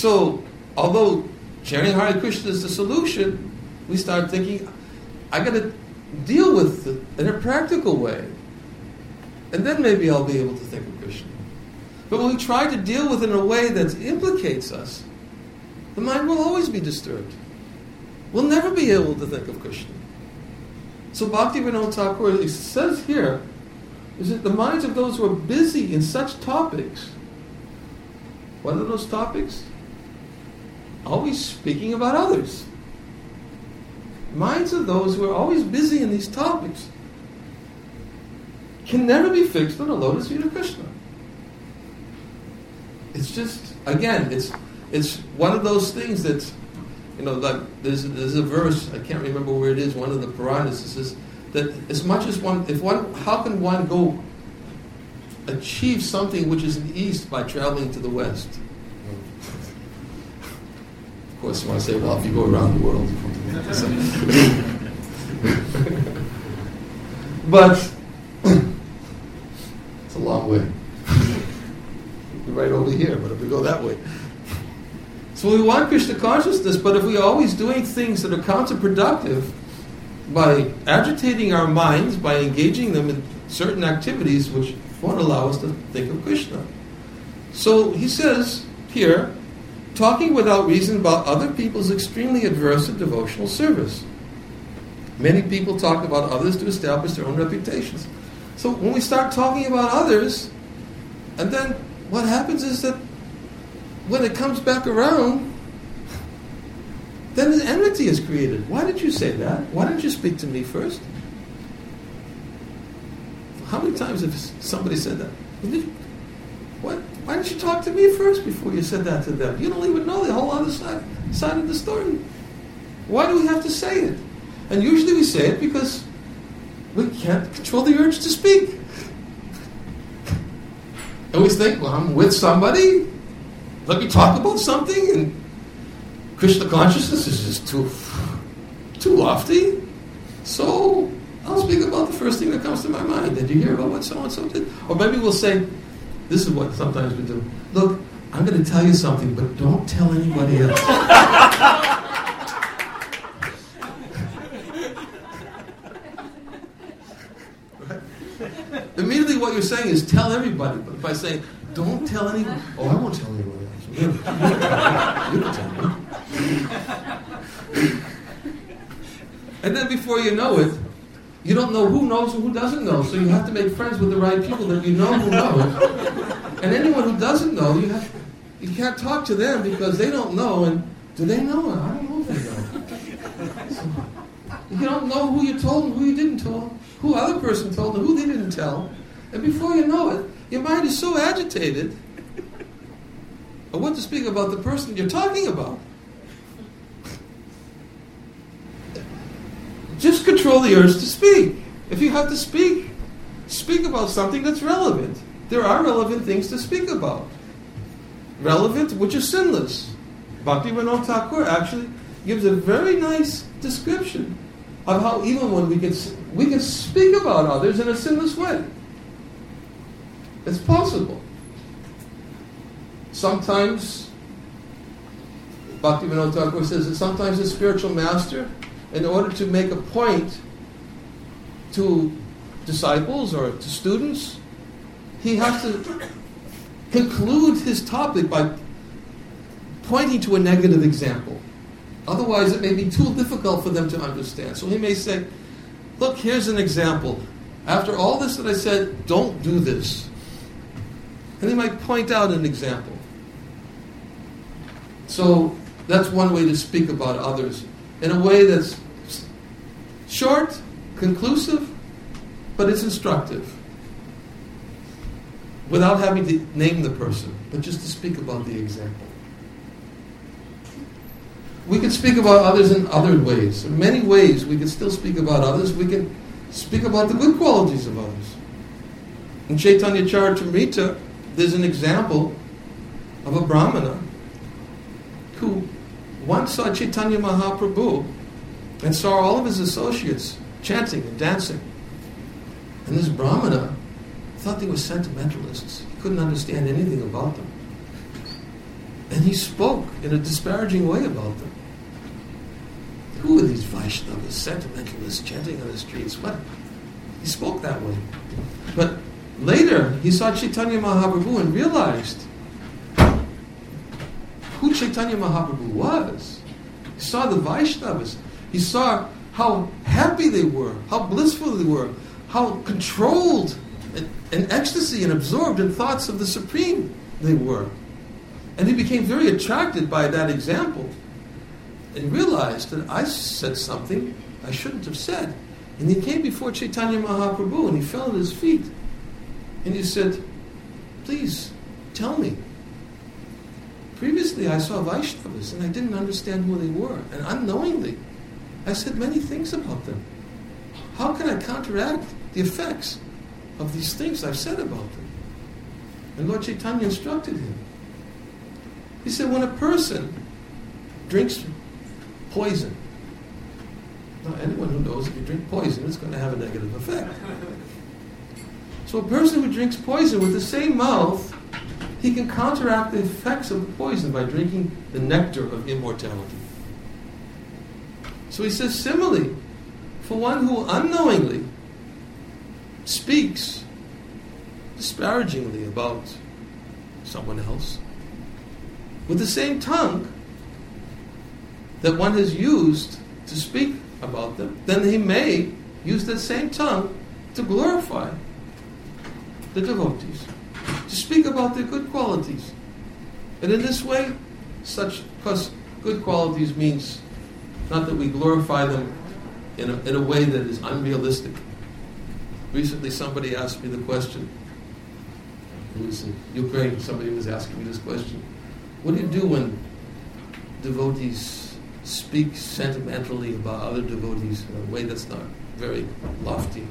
[SPEAKER 1] So, although chanting Hare Krishna is the solution, we start thinking, I got to deal with it in a practical way. And then maybe I'll be able to think of Krishna. But when we try to deal with it in a way that implicates us, the mind will always be disturbed. We'll never be able to think of Krishna. So Bhaktivinoda Thakur says here, is that the minds of those who are busy in such topics, what are those topics? Always speaking about others. Minds of those who are always busy in these topics can never be fixed on the lotus feet of Krishna. It's just, again, it's it's one of those things that, you know, like there's there's a verse, I can't remember where it is, one of the Puranas, it says that as much as one, if one, how can one go achieve something which is in the east by traveling to the west? Of course, you want to say, well, if you go around the world. But it's a long way. We're right over here, but if we go that way. So we want Krishna consciousness, but if we're always doing things that are counterproductive, by agitating our minds, by engaging them in certain activities which won't allow us to think of Krishna. So he says here, talking without reason about other people is extremely adverse to devotional service. Many people talk about others to establish their own reputations. So when we start talking about others, and then what happens is that when it comes back around, then an enmity is created. Why did you say that? Why didn't you speak to me first? How many times have somebody said that? What? Why didn't you talk to me first before you said that to them? You don't even know the whole other side, side of the story. Why do we have to say it? And usually we say it because we can't control the urge to speak. And we think, well, I'm with somebody, let me talk about something, and Krishna consciousness is just too, too lofty. So I'll speak about the first thing that comes to my mind. Did you hear about what so-and-so did? Or maybe we'll say, this is what sometimes we do. Look, I'm going to tell you something, but don't tell anybody else. Right? Immediately what you're saying is tell everybody. But by saying, don't tell anyone. Oh, I won't tell anybody else. You can tell me. And then before you know it, you don't know who knows and who doesn't know. So you have to make friends with the right people that you know who knows. And anyone who doesn't know, you have, you can't talk to them because they don't know. And do they know? I don't know if they know. So, you don't know who you told and who you didn't tell, who other person told and who they didn't tell. And before you know it, your mind is so agitated. Or what to speak about the person you're talking about. Just control the urge to speak. If you have to speak, speak about something that's relevant. There are relevant things to speak about. Relevant, which is sinless. Bhaktivinoda Thakur actually gives a very nice description of how even when we can, we can speak about others in a sinless way. It's possible. Sometimes, Bhaktivinoda Thakur says that sometimes a spiritual master, in order to make a point to disciples or to students, he has to conclude his topic by pointing to a negative example. Otherwise, it may be too difficult for them to understand. So he may say, look, here's an example. After all this that I said, don't do this. And he might point out an example. So that's one way to speak about others. In a way that's short, conclusive, but it's instructive. Without having to name the person, but just to speak about the example. We can speak about others in other ways. In many ways we can still speak about others. We can speak about the good qualities of others. In Chaitanya Charitamrita, there's an example of a Brahmana who once saw Chaitanya Mahaprabhu and saw all of his associates chanting and dancing. And this Brahmana thought they were sentimentalists. He couldn't understand anything about them. And And he spoke in a disparaging way about them. Who are these Vaishnavas, sentimentalists, chanting on the streets? What? He spoke that way. But later, he saw Chaitanya Mahaprabhu and realized who Chaitanya Mahaprabhu was. He saw the Vaishnavas. He saw how happy they were, how blissful they were, how controlled in, in ecstasy and absorbed in thoughts of the Supreme they were. And he became very attracted by that example and realized that I said something I shouldn't have said. And he came before Chaitanya Mahaprabhu and he fell at his feet. And he said, please, tell me. Previously I saw Vaishnavas and I didn't understand who they were. And unknowingly, I said many things about them. How can I counteract the effects of these things I've said about them? And Lord Chaitanya instructed him. He said, when a person drinks poison, now anyone who knows if you drink poison, it's going to have a negative effect. So a person who drinks poison with the same mouth, he can counteract the effects of the poison by drinking the nectar of immortality. So he says, similarly, for one who unknowingly speaks disparagingly about someone else, with the same tongue that one has used to speak about them, then he may use that same tongue to glorify the devotees, to speak about their good qualities. And in this way, such, because good qualities means not that we glorify them in a, in a way that is unrealistic. Recently somebody asked me the question, it was in Ukraine, somebody was asking me this question, what do you do when devotees speak sentimentally about other devotees in a way that's not very lofty?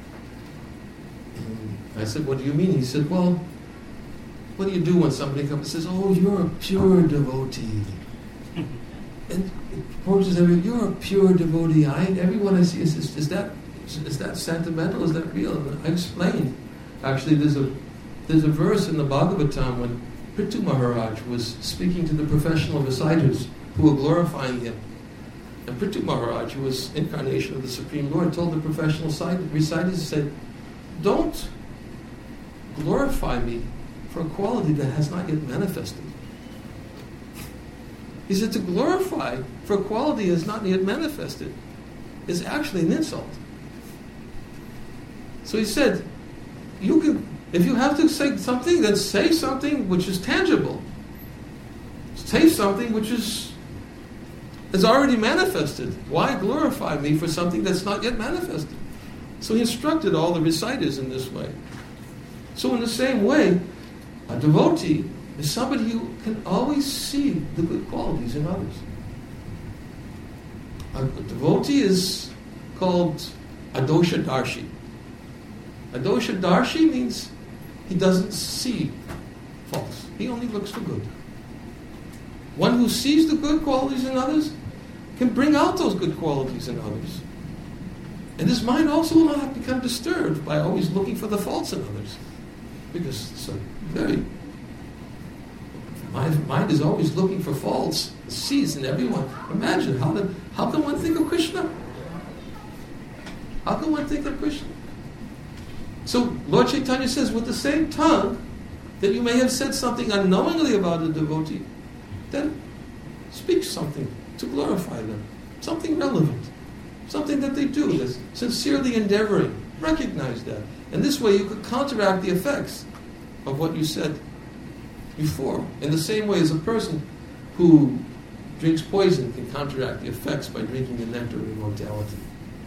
[SPEAKER 1] And I said, what do you mean? He said, well, what do you do when somebody comes and says, oh, you're a pure devotee? And approaches every, you're a pure devotee. I, everyone I see is, is, is that is that sentimental? Is that real? And I explained. Actually, there's a there's a verse in the Bhagavatam when Prithu Maharaj was speaking to the professional reciters who were glorifying him. And Prithu Maharaj, who was incarnation of the Supreme Lord, told the professional reciters, he said, don't glorify me for a quality that has not yet manifested. He said to glorify for a quality that has not yet manifested is actually an insult. So he said, you can, if you have to say something, then say something which is tangible. Say something which is is already manifested. Why glorify me for something that's not yet manifested? So he instructed all the reciters in this way. So in the same way, a devotee is somebody who can always see the good qualities in others. A, a devotee is called Adosha Darshi. Adosha Darshi means he doesn't see faults. He only looks for good. One who sees the good qualities in others can bring out those good qualities in others. And his mind also will not become disturbed by always looking for the faults in others. Because it's a very... My mind is always looking for faults. It sees in everyone. Imagine, how, did, how can one think of Krishna? How can one think of Krishna? So Lord Chaitanya says, with the same tongue that you may have said something unknowingly about a devotee, then speak something to glorify them. Something relevant. Something that they do that's sincerely endeavoring. Recognize that. And this way you could counteract the effects of what you said before. In the same way as a person who drinks poison can counteract the effects by drinking the nectar of immortality.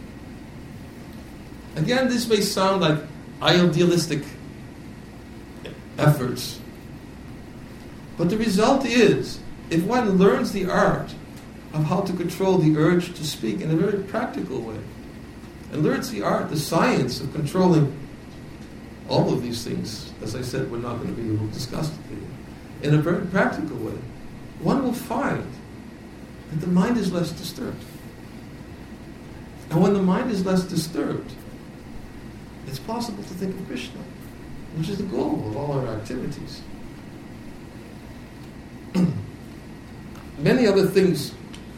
[SPEAKER 1] Again, this may sound like idealistic efforts. But the result is, if one learns the art of how to control the urge to speak in a very practical way, and learns the art, the science of controlling all of these things, as I said, we're not going to be able to discuss today, in a very practical way, one will find that the mind is less disturbed. And when the mind is less disturbed, it's possible to think of Krishna, which is the goal of all our activities. many other things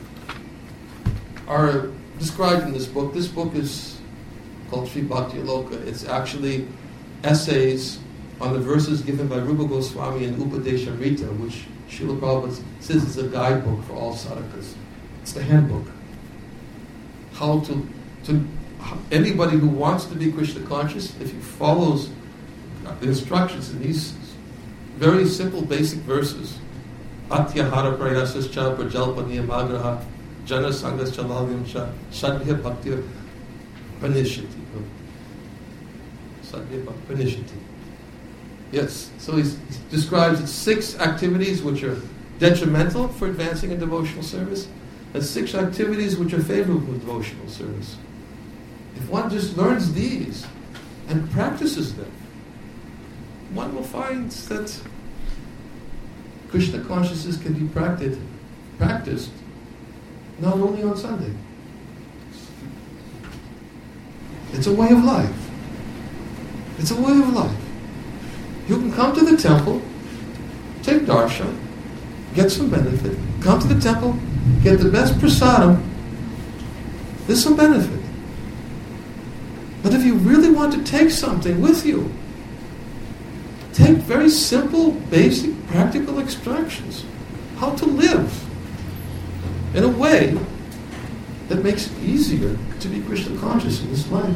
[SPEAKER 1] are described in this book. This book is called Sri Bhakti Aloka. It's actually essays on the verses given by Rupa Goswami in Upadeshamrita, which Srila Prabhupada says is a guidebook for all sadhakas. It's the handbook. How to, to anybody who wants to be Krishna conscious, if he follows the instructions in these very simple, basic verses, Atyahara prayasascha prajalpa niyamagraha jana sangas chalalyam cha sadhya bhakti panishati. Sadhya bhakti panishati. Yes, so he describes six activities which are detrimental for advancing in devotional service, and six activities which are favorable for devotional service. If one just learns these and practices them, one will find that Krishna consciousness can be practiced, practiced not only on Sunday. It's a way of life. It's a way of life. You can come to the temple, take darshan, get some benefit. Come to the temple, get the best prasadam. There's some benefit. But if you really want to take something with you, take very simple, basic, practical instructions. How to live in a way that makes it easier to be Krishna conscious in this life.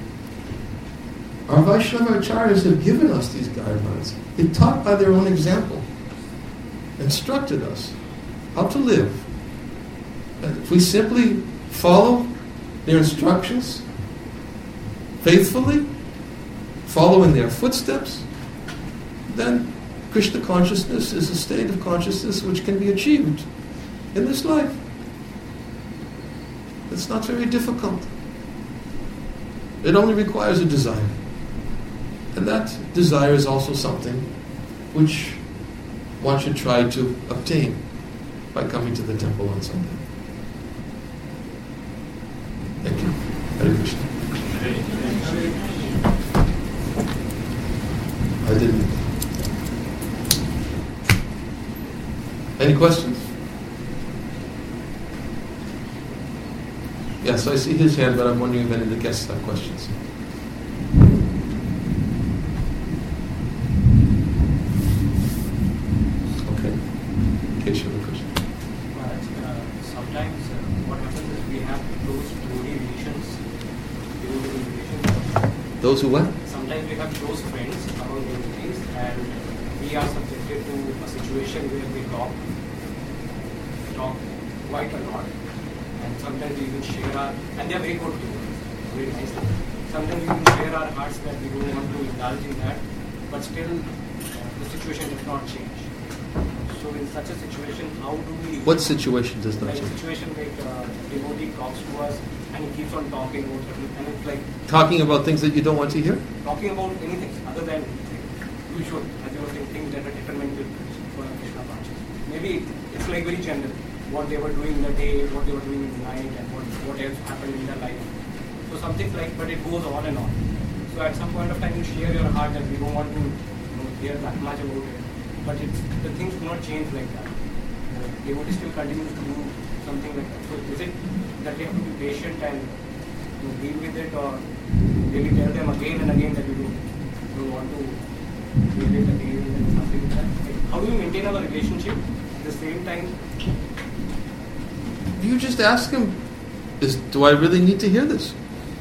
[SPEAKER 1] Our Vaishnava acharyas have given us these guidelines. They taught by their own example, instructed us how to live. And if we simply follow their instructions faithfully, follow in their footsteps, then Krishna consciousness is a state of consciousness which can be achieved in this life. It's not very difficult. It only requires a desire. And that desire is also something which one should try to obtain by coming to the temple on Sunday. Thank you. Hare Krishna. I didn't. Any questions? Yes, I see his hand, but I'm wondering if any of the guests have questions. Okay. Keshav, a question.
[SPEAKER 3] Uh, sometimes uh, what happens is we have close devotee relations, devotee relations.
[SPEAKER 1] Those who what?
[SPEAKER 3] Sometimes we have close friends among devotees, and we are subjected to a situation where we talk, talk quite a lot, and sometimes we even share our, and they are very good to us, very nice. Sometimes we even share our hearts that we don't want to indulge in that, but still uh, the situation does not change. So in such a situation, how do we...
[SPEAKER 1] What situation does not
[SPEAKER 3] like
[SPEAKER 1] change?
[SPEAKER 3] a situation like uh, devotee talks to us and he keeps on talking about certain, and it's like...
[SPEAKER 1] Talking about things that you don't want to hear?
[SPEAKER 3] Talking about anything other than usual, as you were saying, things that are detrimental for a Krishna consciousness. Maybe it's like very general, what they were doing in the day, what they were doing in the night, and what, what else happened in their life. So something like, but it goes on and on. So at some point of time you share your heart that we don't want to you know, hear that much about it. But it's, the things do not change like that. The devotee still continues to do something like that. So is it that we have to be patient and you know, deal with it, or really tell them again and again that we don't, don't want to deal it again and something like that? Like, how do we maintain our relationship at the same time?
[SPEAKER 1] You just ask him, is, do I really need to hear this?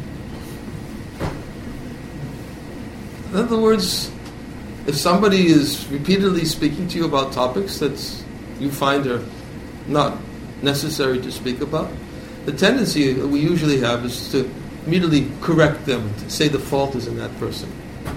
[SPEAKER 1] In other words, if somebody is repeatedly speaking to you about topics that you find are not necessary to speak about, the tendency that we usually have is to immediately correct them, to say the fault is in that person.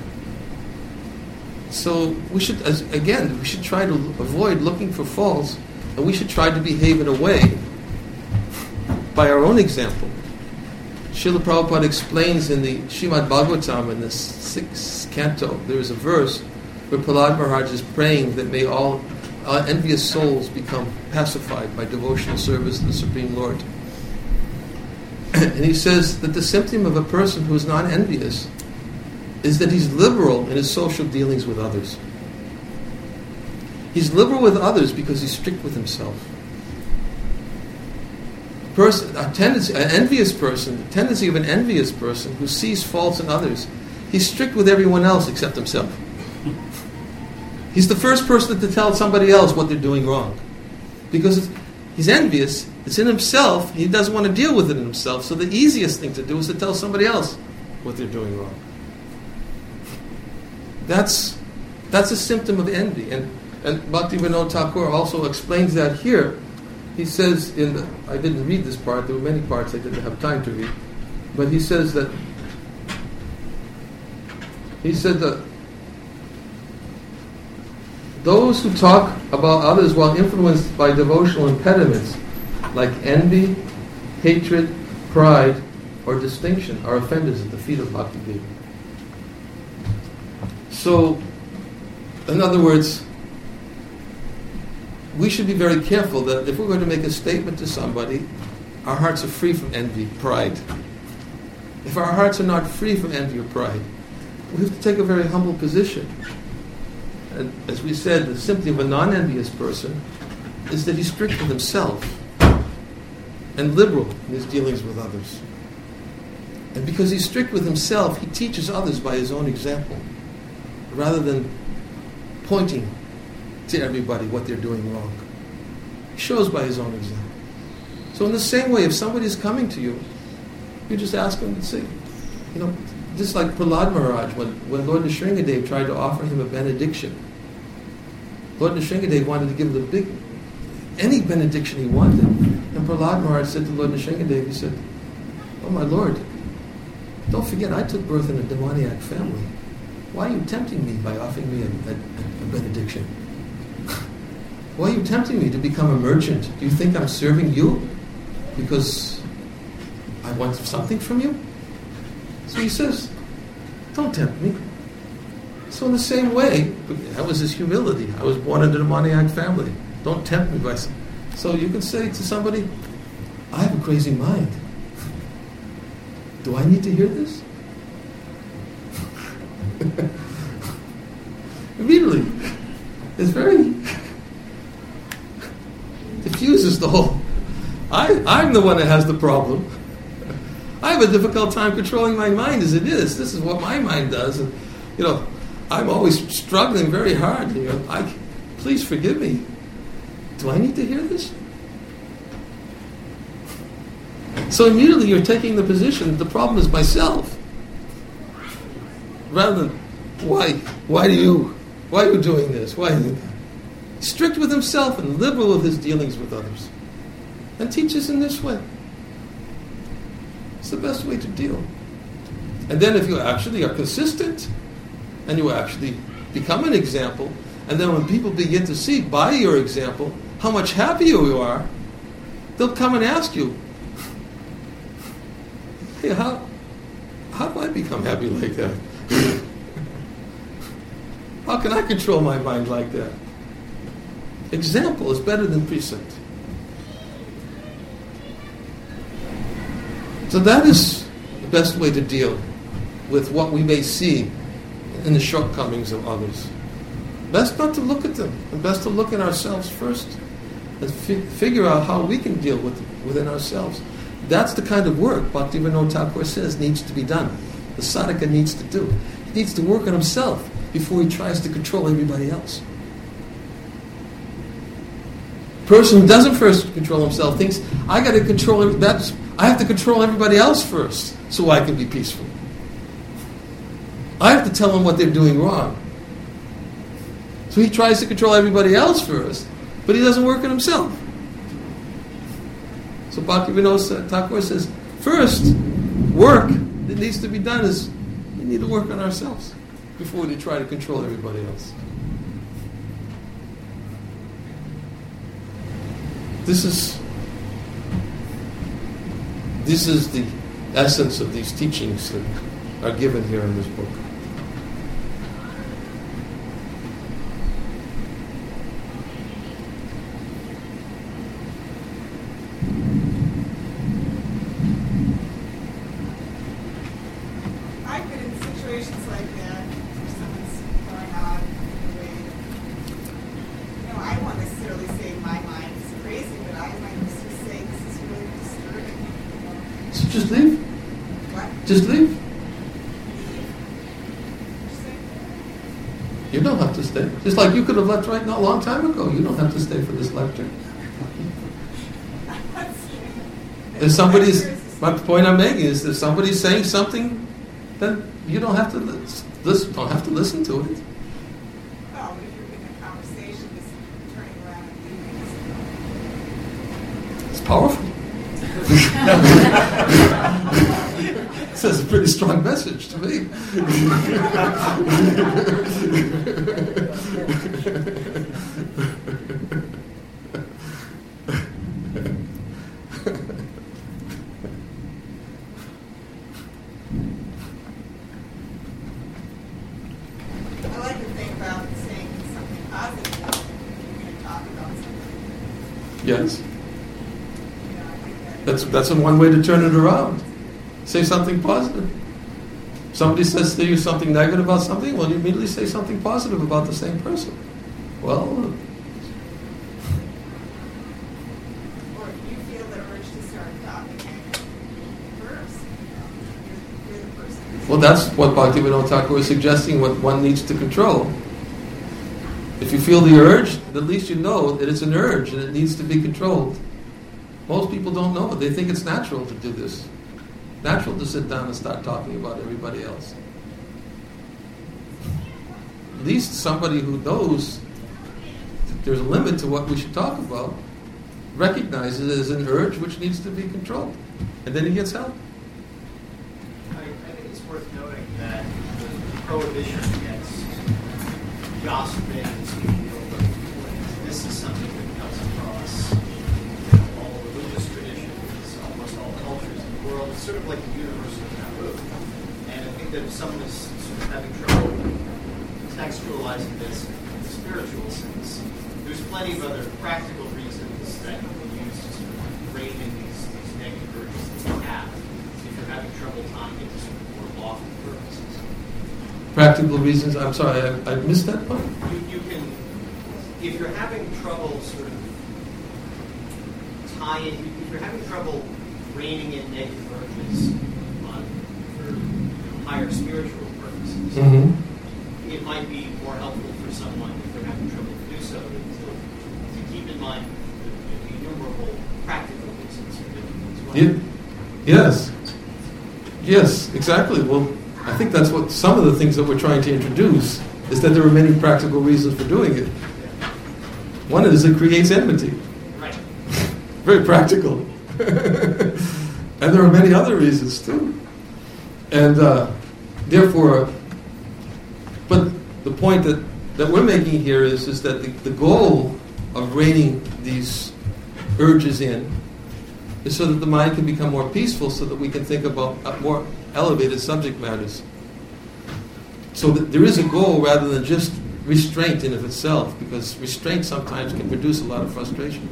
[SPEAKER 1] So we should, as, again, we should try to avoid looking for faults, and we should try to behave in a way by our own example. Srila Prabhupada explains in the Srimad Bhagavatam in the sixth canto, there is a verse where Prahlad Maharaj is praying that may all uh, envious souls become pacified by devotional service to the Supreme Lord. And he says that the symptom of a person who is not envious is that he's liberal in his social dealings with others. He's liberal with others because he's strict with himself. person, a tendency, an envious person, the tendency of an envious person who sees faults in others, he's strict with everyone else except himself. He's the first person to tell somebody else what they're doing wrong. Because it's, he's envious, it's in himself, he doesn't want to deal with it in himself, so the easiest thing to do is to tell somebody else what they're doing wrong. That's that's a symptom of envy. And, and Bhaktivinoda Thakur also explains that here. He says in the, I didn't read this part, there were many parts I didn't have time to read, but he says that he said that those who talk about others while influenced by devotional impediments like envy, hatred, pride, or distinction are offenders at the feet of Bhakti-Devi. So, in other words, we should be very careful that if we're going to make a statement to somebody, our hearts are free from envy, pride. If our hearts are not free from envy or pride, we have to take a very humble position. And as we said, the symptom of a non-envious person is that he's strict with himself and liberal in his dealings with others. And because he's strict with himself, he teaches others by his own example, rather than pointing to everybody what they're doing wrong. He shows by his own example. So in the same way, if somebody's coming to you, you just ask them to say, you know, just like Prahlad Maharaj, when, when Lord Nrsingadev tried to offer him a benediction. Lord Nrsingadev wanted to give him the big, any benediction he wanted. And Prahlad Maharaj said to Lord Nrsingadev, he said, "Oh my Lord, don't forget I took birth in a demoniac family. Why are you tempting me by offering me a, a, a benediction? Why are you tempting me to become a merchant? Do you think I'm serving you because I want something from you?" So he says, "Don't tempt me." So in the same way, that was his humility. I was born in a demoniac family. Don't tempt me by some. So you can say to somebody, "I have a crazy mind. Do I need to hear this?" Immediately, it's very diffuses the whole. I, I'm the one that has the problem. I have a difficult time controlling my mind as it is. This is what my mind does, and you know, I'm always struggling very hard. You know, I please forgive me. Do I need to hear this? So immediately you're taking the position the problem is myself, rather than why? Why do you? Why are you doing this? Why? Are you strict with himself and liberal with his dealings with others, and teaches in this way. It's the best way to deal. And then if you actually are consistent and you actually become an example, and then when people begin to see by your example how much happier you are, they'll come and ask you, "Hey, how, how do I become happy like that? How can I control my mind like that?" Example is better than precept. So that is the best way to deal with what we may see in the shortcomings of others. Best not to look at them, and best to look at ourselves first and fi- figure out how we can deal with it within ourselves. That's the kind of work Bhaktivinoda Thakur says needs to be done. The sadhaka needs to do. He needs to work on himself before he tries to control everybody else. Person who doesn't first control himself thinks, I got to control that's I have to control everybody else first so I can be peaceful. I have to tell them what they're doing wrong. So he tries to control everybody else first, but he doesn't work on himself. So Bhaktivinoda Thakur says, first work that needs to be done is we need to work on ourselves before we try to control everybody else. This is this is the essence of these teachings that are given here in this book.
[SPEAKER 4] I've been in situations like that where someone's going on in a way. You know, I won't necessarily say my mind is crazy, but I might just say this is really disturbing.
[SPEAKER 1] So just leave.
[SPEAKER 4] What?
[SPEAKER 1] Just leave.
[SPEAKER 4] Just say,
[SPEAKER 1] You don't have to stay. Just like you could have left right now, a long time ago. You don't have to stay for this lecture. If somebody's, my point I'm making is if somebody's saying something, then you don't have to listen, don't have to listen to it.
[SPEAKER 4] oh, but if you're in a conversation, just turning around and leaving.
[SPEAKER 1] It's powerful. It says a pretty strong message to me.
[SPEAKER 4] I like to think about saying something positive when you're going to talk about something.
[SPEAKER 1] Yes.
[SPEAKER 4] You know, I think that
[SPEAKER 1] That's that's one way to turn it around. Say something positive. Somebody says to you something negative about something, well, you immediately say something positive about the same person. Well,
[SPEAKER 4] or if you feel the urge to start talking first, you know, you're, you're the person.
[SPEAKER 1] well, that's what Bhaktivinoda Thakur is suggesting. What one needs to control. If you feel the urge, at least you know that it's an urge and it needs to be controlled. Most people don't know it. They think it's natural to do this. Natural to sit down and start talking about everybody else. At least somebody who knows that there's a limit to what we should talk about recognizes it as an urge which needs to be controlled. And then he gets help.
[SPEAKER 5] I, I think it's worth noting that the prohibition against gossiping and speaking over people, this is something that comes across all religious traditions, almost all cultures in the world. It's sort of like a universal taboo. And I think that if someone is sort of having trouble textualizing this in a spiritual sense, there's plenty of other practical reasons that you can use to sort of rein in these, these negative urges that you have if you're having trouble tying it to sort of more lawful purposes.
[SPEAKER 1] Practical reasons. I'm sorry, I, I missed that part.
[SPEAKER 5] You, you can, if you're having trouble sort of tying, if you're having trouble reining in negative urges on for you know, higher spiritual purposes,
[SPEAKER 1] Mm-hmm.
[SPEAKER 5] it might be more helpful for someone if they're having trouble to do so to, to, to keep in mind the, the innumerable practical reasons for doing it as well.
[SPEAKER 1] Yeah. Yes. Yes, exactly. Well, I think that's what some of the things that we're trying to introduce is that there are many practical reasons for doing it. One is it creates enmity.
[SPEAKER 5] Right.
[SPEAKER 1] Very practical. And there are many other reasons too. And uh, therefore, but the point that, that we're making here is, is that the, the goal of reining these urges in is so that the mind can become more peaceful, so that we can think about more elevated subject matters. So that there is a goal rather than just restraint in of itself, because restraint sometimes can produce a lot of frustration.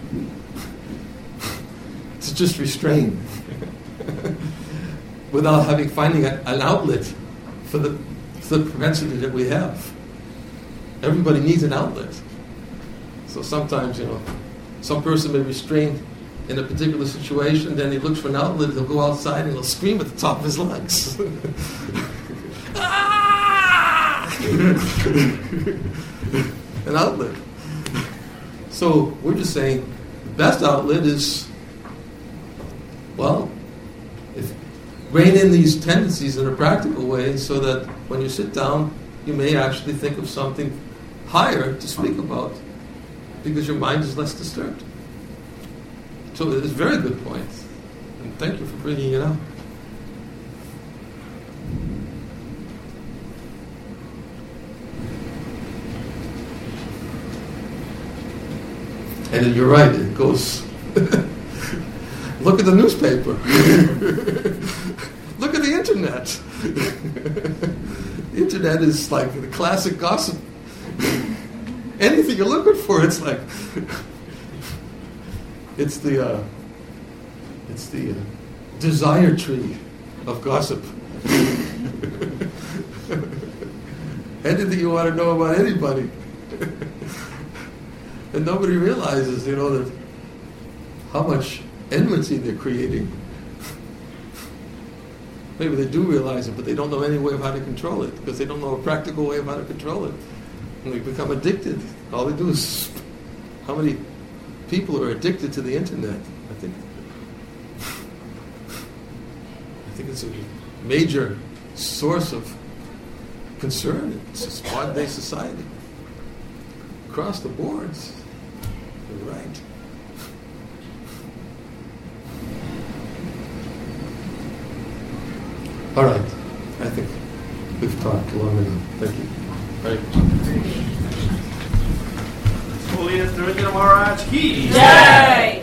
[SPEAKER 1] To just restrain without having finding a, an outlet for the, for the propensity that we have. Everybody needs an outlet. So sometimes, you know, some person may restrain in a particular situation, then he looks for an outlet, he'll go outside and he'll scream at the top of his lungs. Ah! An outlet. So we're just saying the best outlet is, well, if rein in these tendencies in a practical way so that when you sit down, you may actually think of something higher to speak about because your mind is less disturbed. So it's a very good point, and thank you for bringing it up. And you're right, it goes... Look at the newspaper. Look at the internet. The internet is like the classic gossip. Anything you're looking for, it's like... It's the uh, it's the uh, desire tree of gossip. Anything you want to know about anybody, and nobody realizes, you know, that how much enmity they're creating. Maybe they do realize it, but they don't know any way of how to control it because they don't know a practical way of how to control it. And they become addicted. All they do is, how many people are addicted to the internet? I think, I think it's a major source of concern in modern day society. Across the boards. You're right. All right. I think we've talked long enough. Thank you. Right.
[SPEAKER 6] Holy Maharaj ki
[SPEAKER 2] Jai!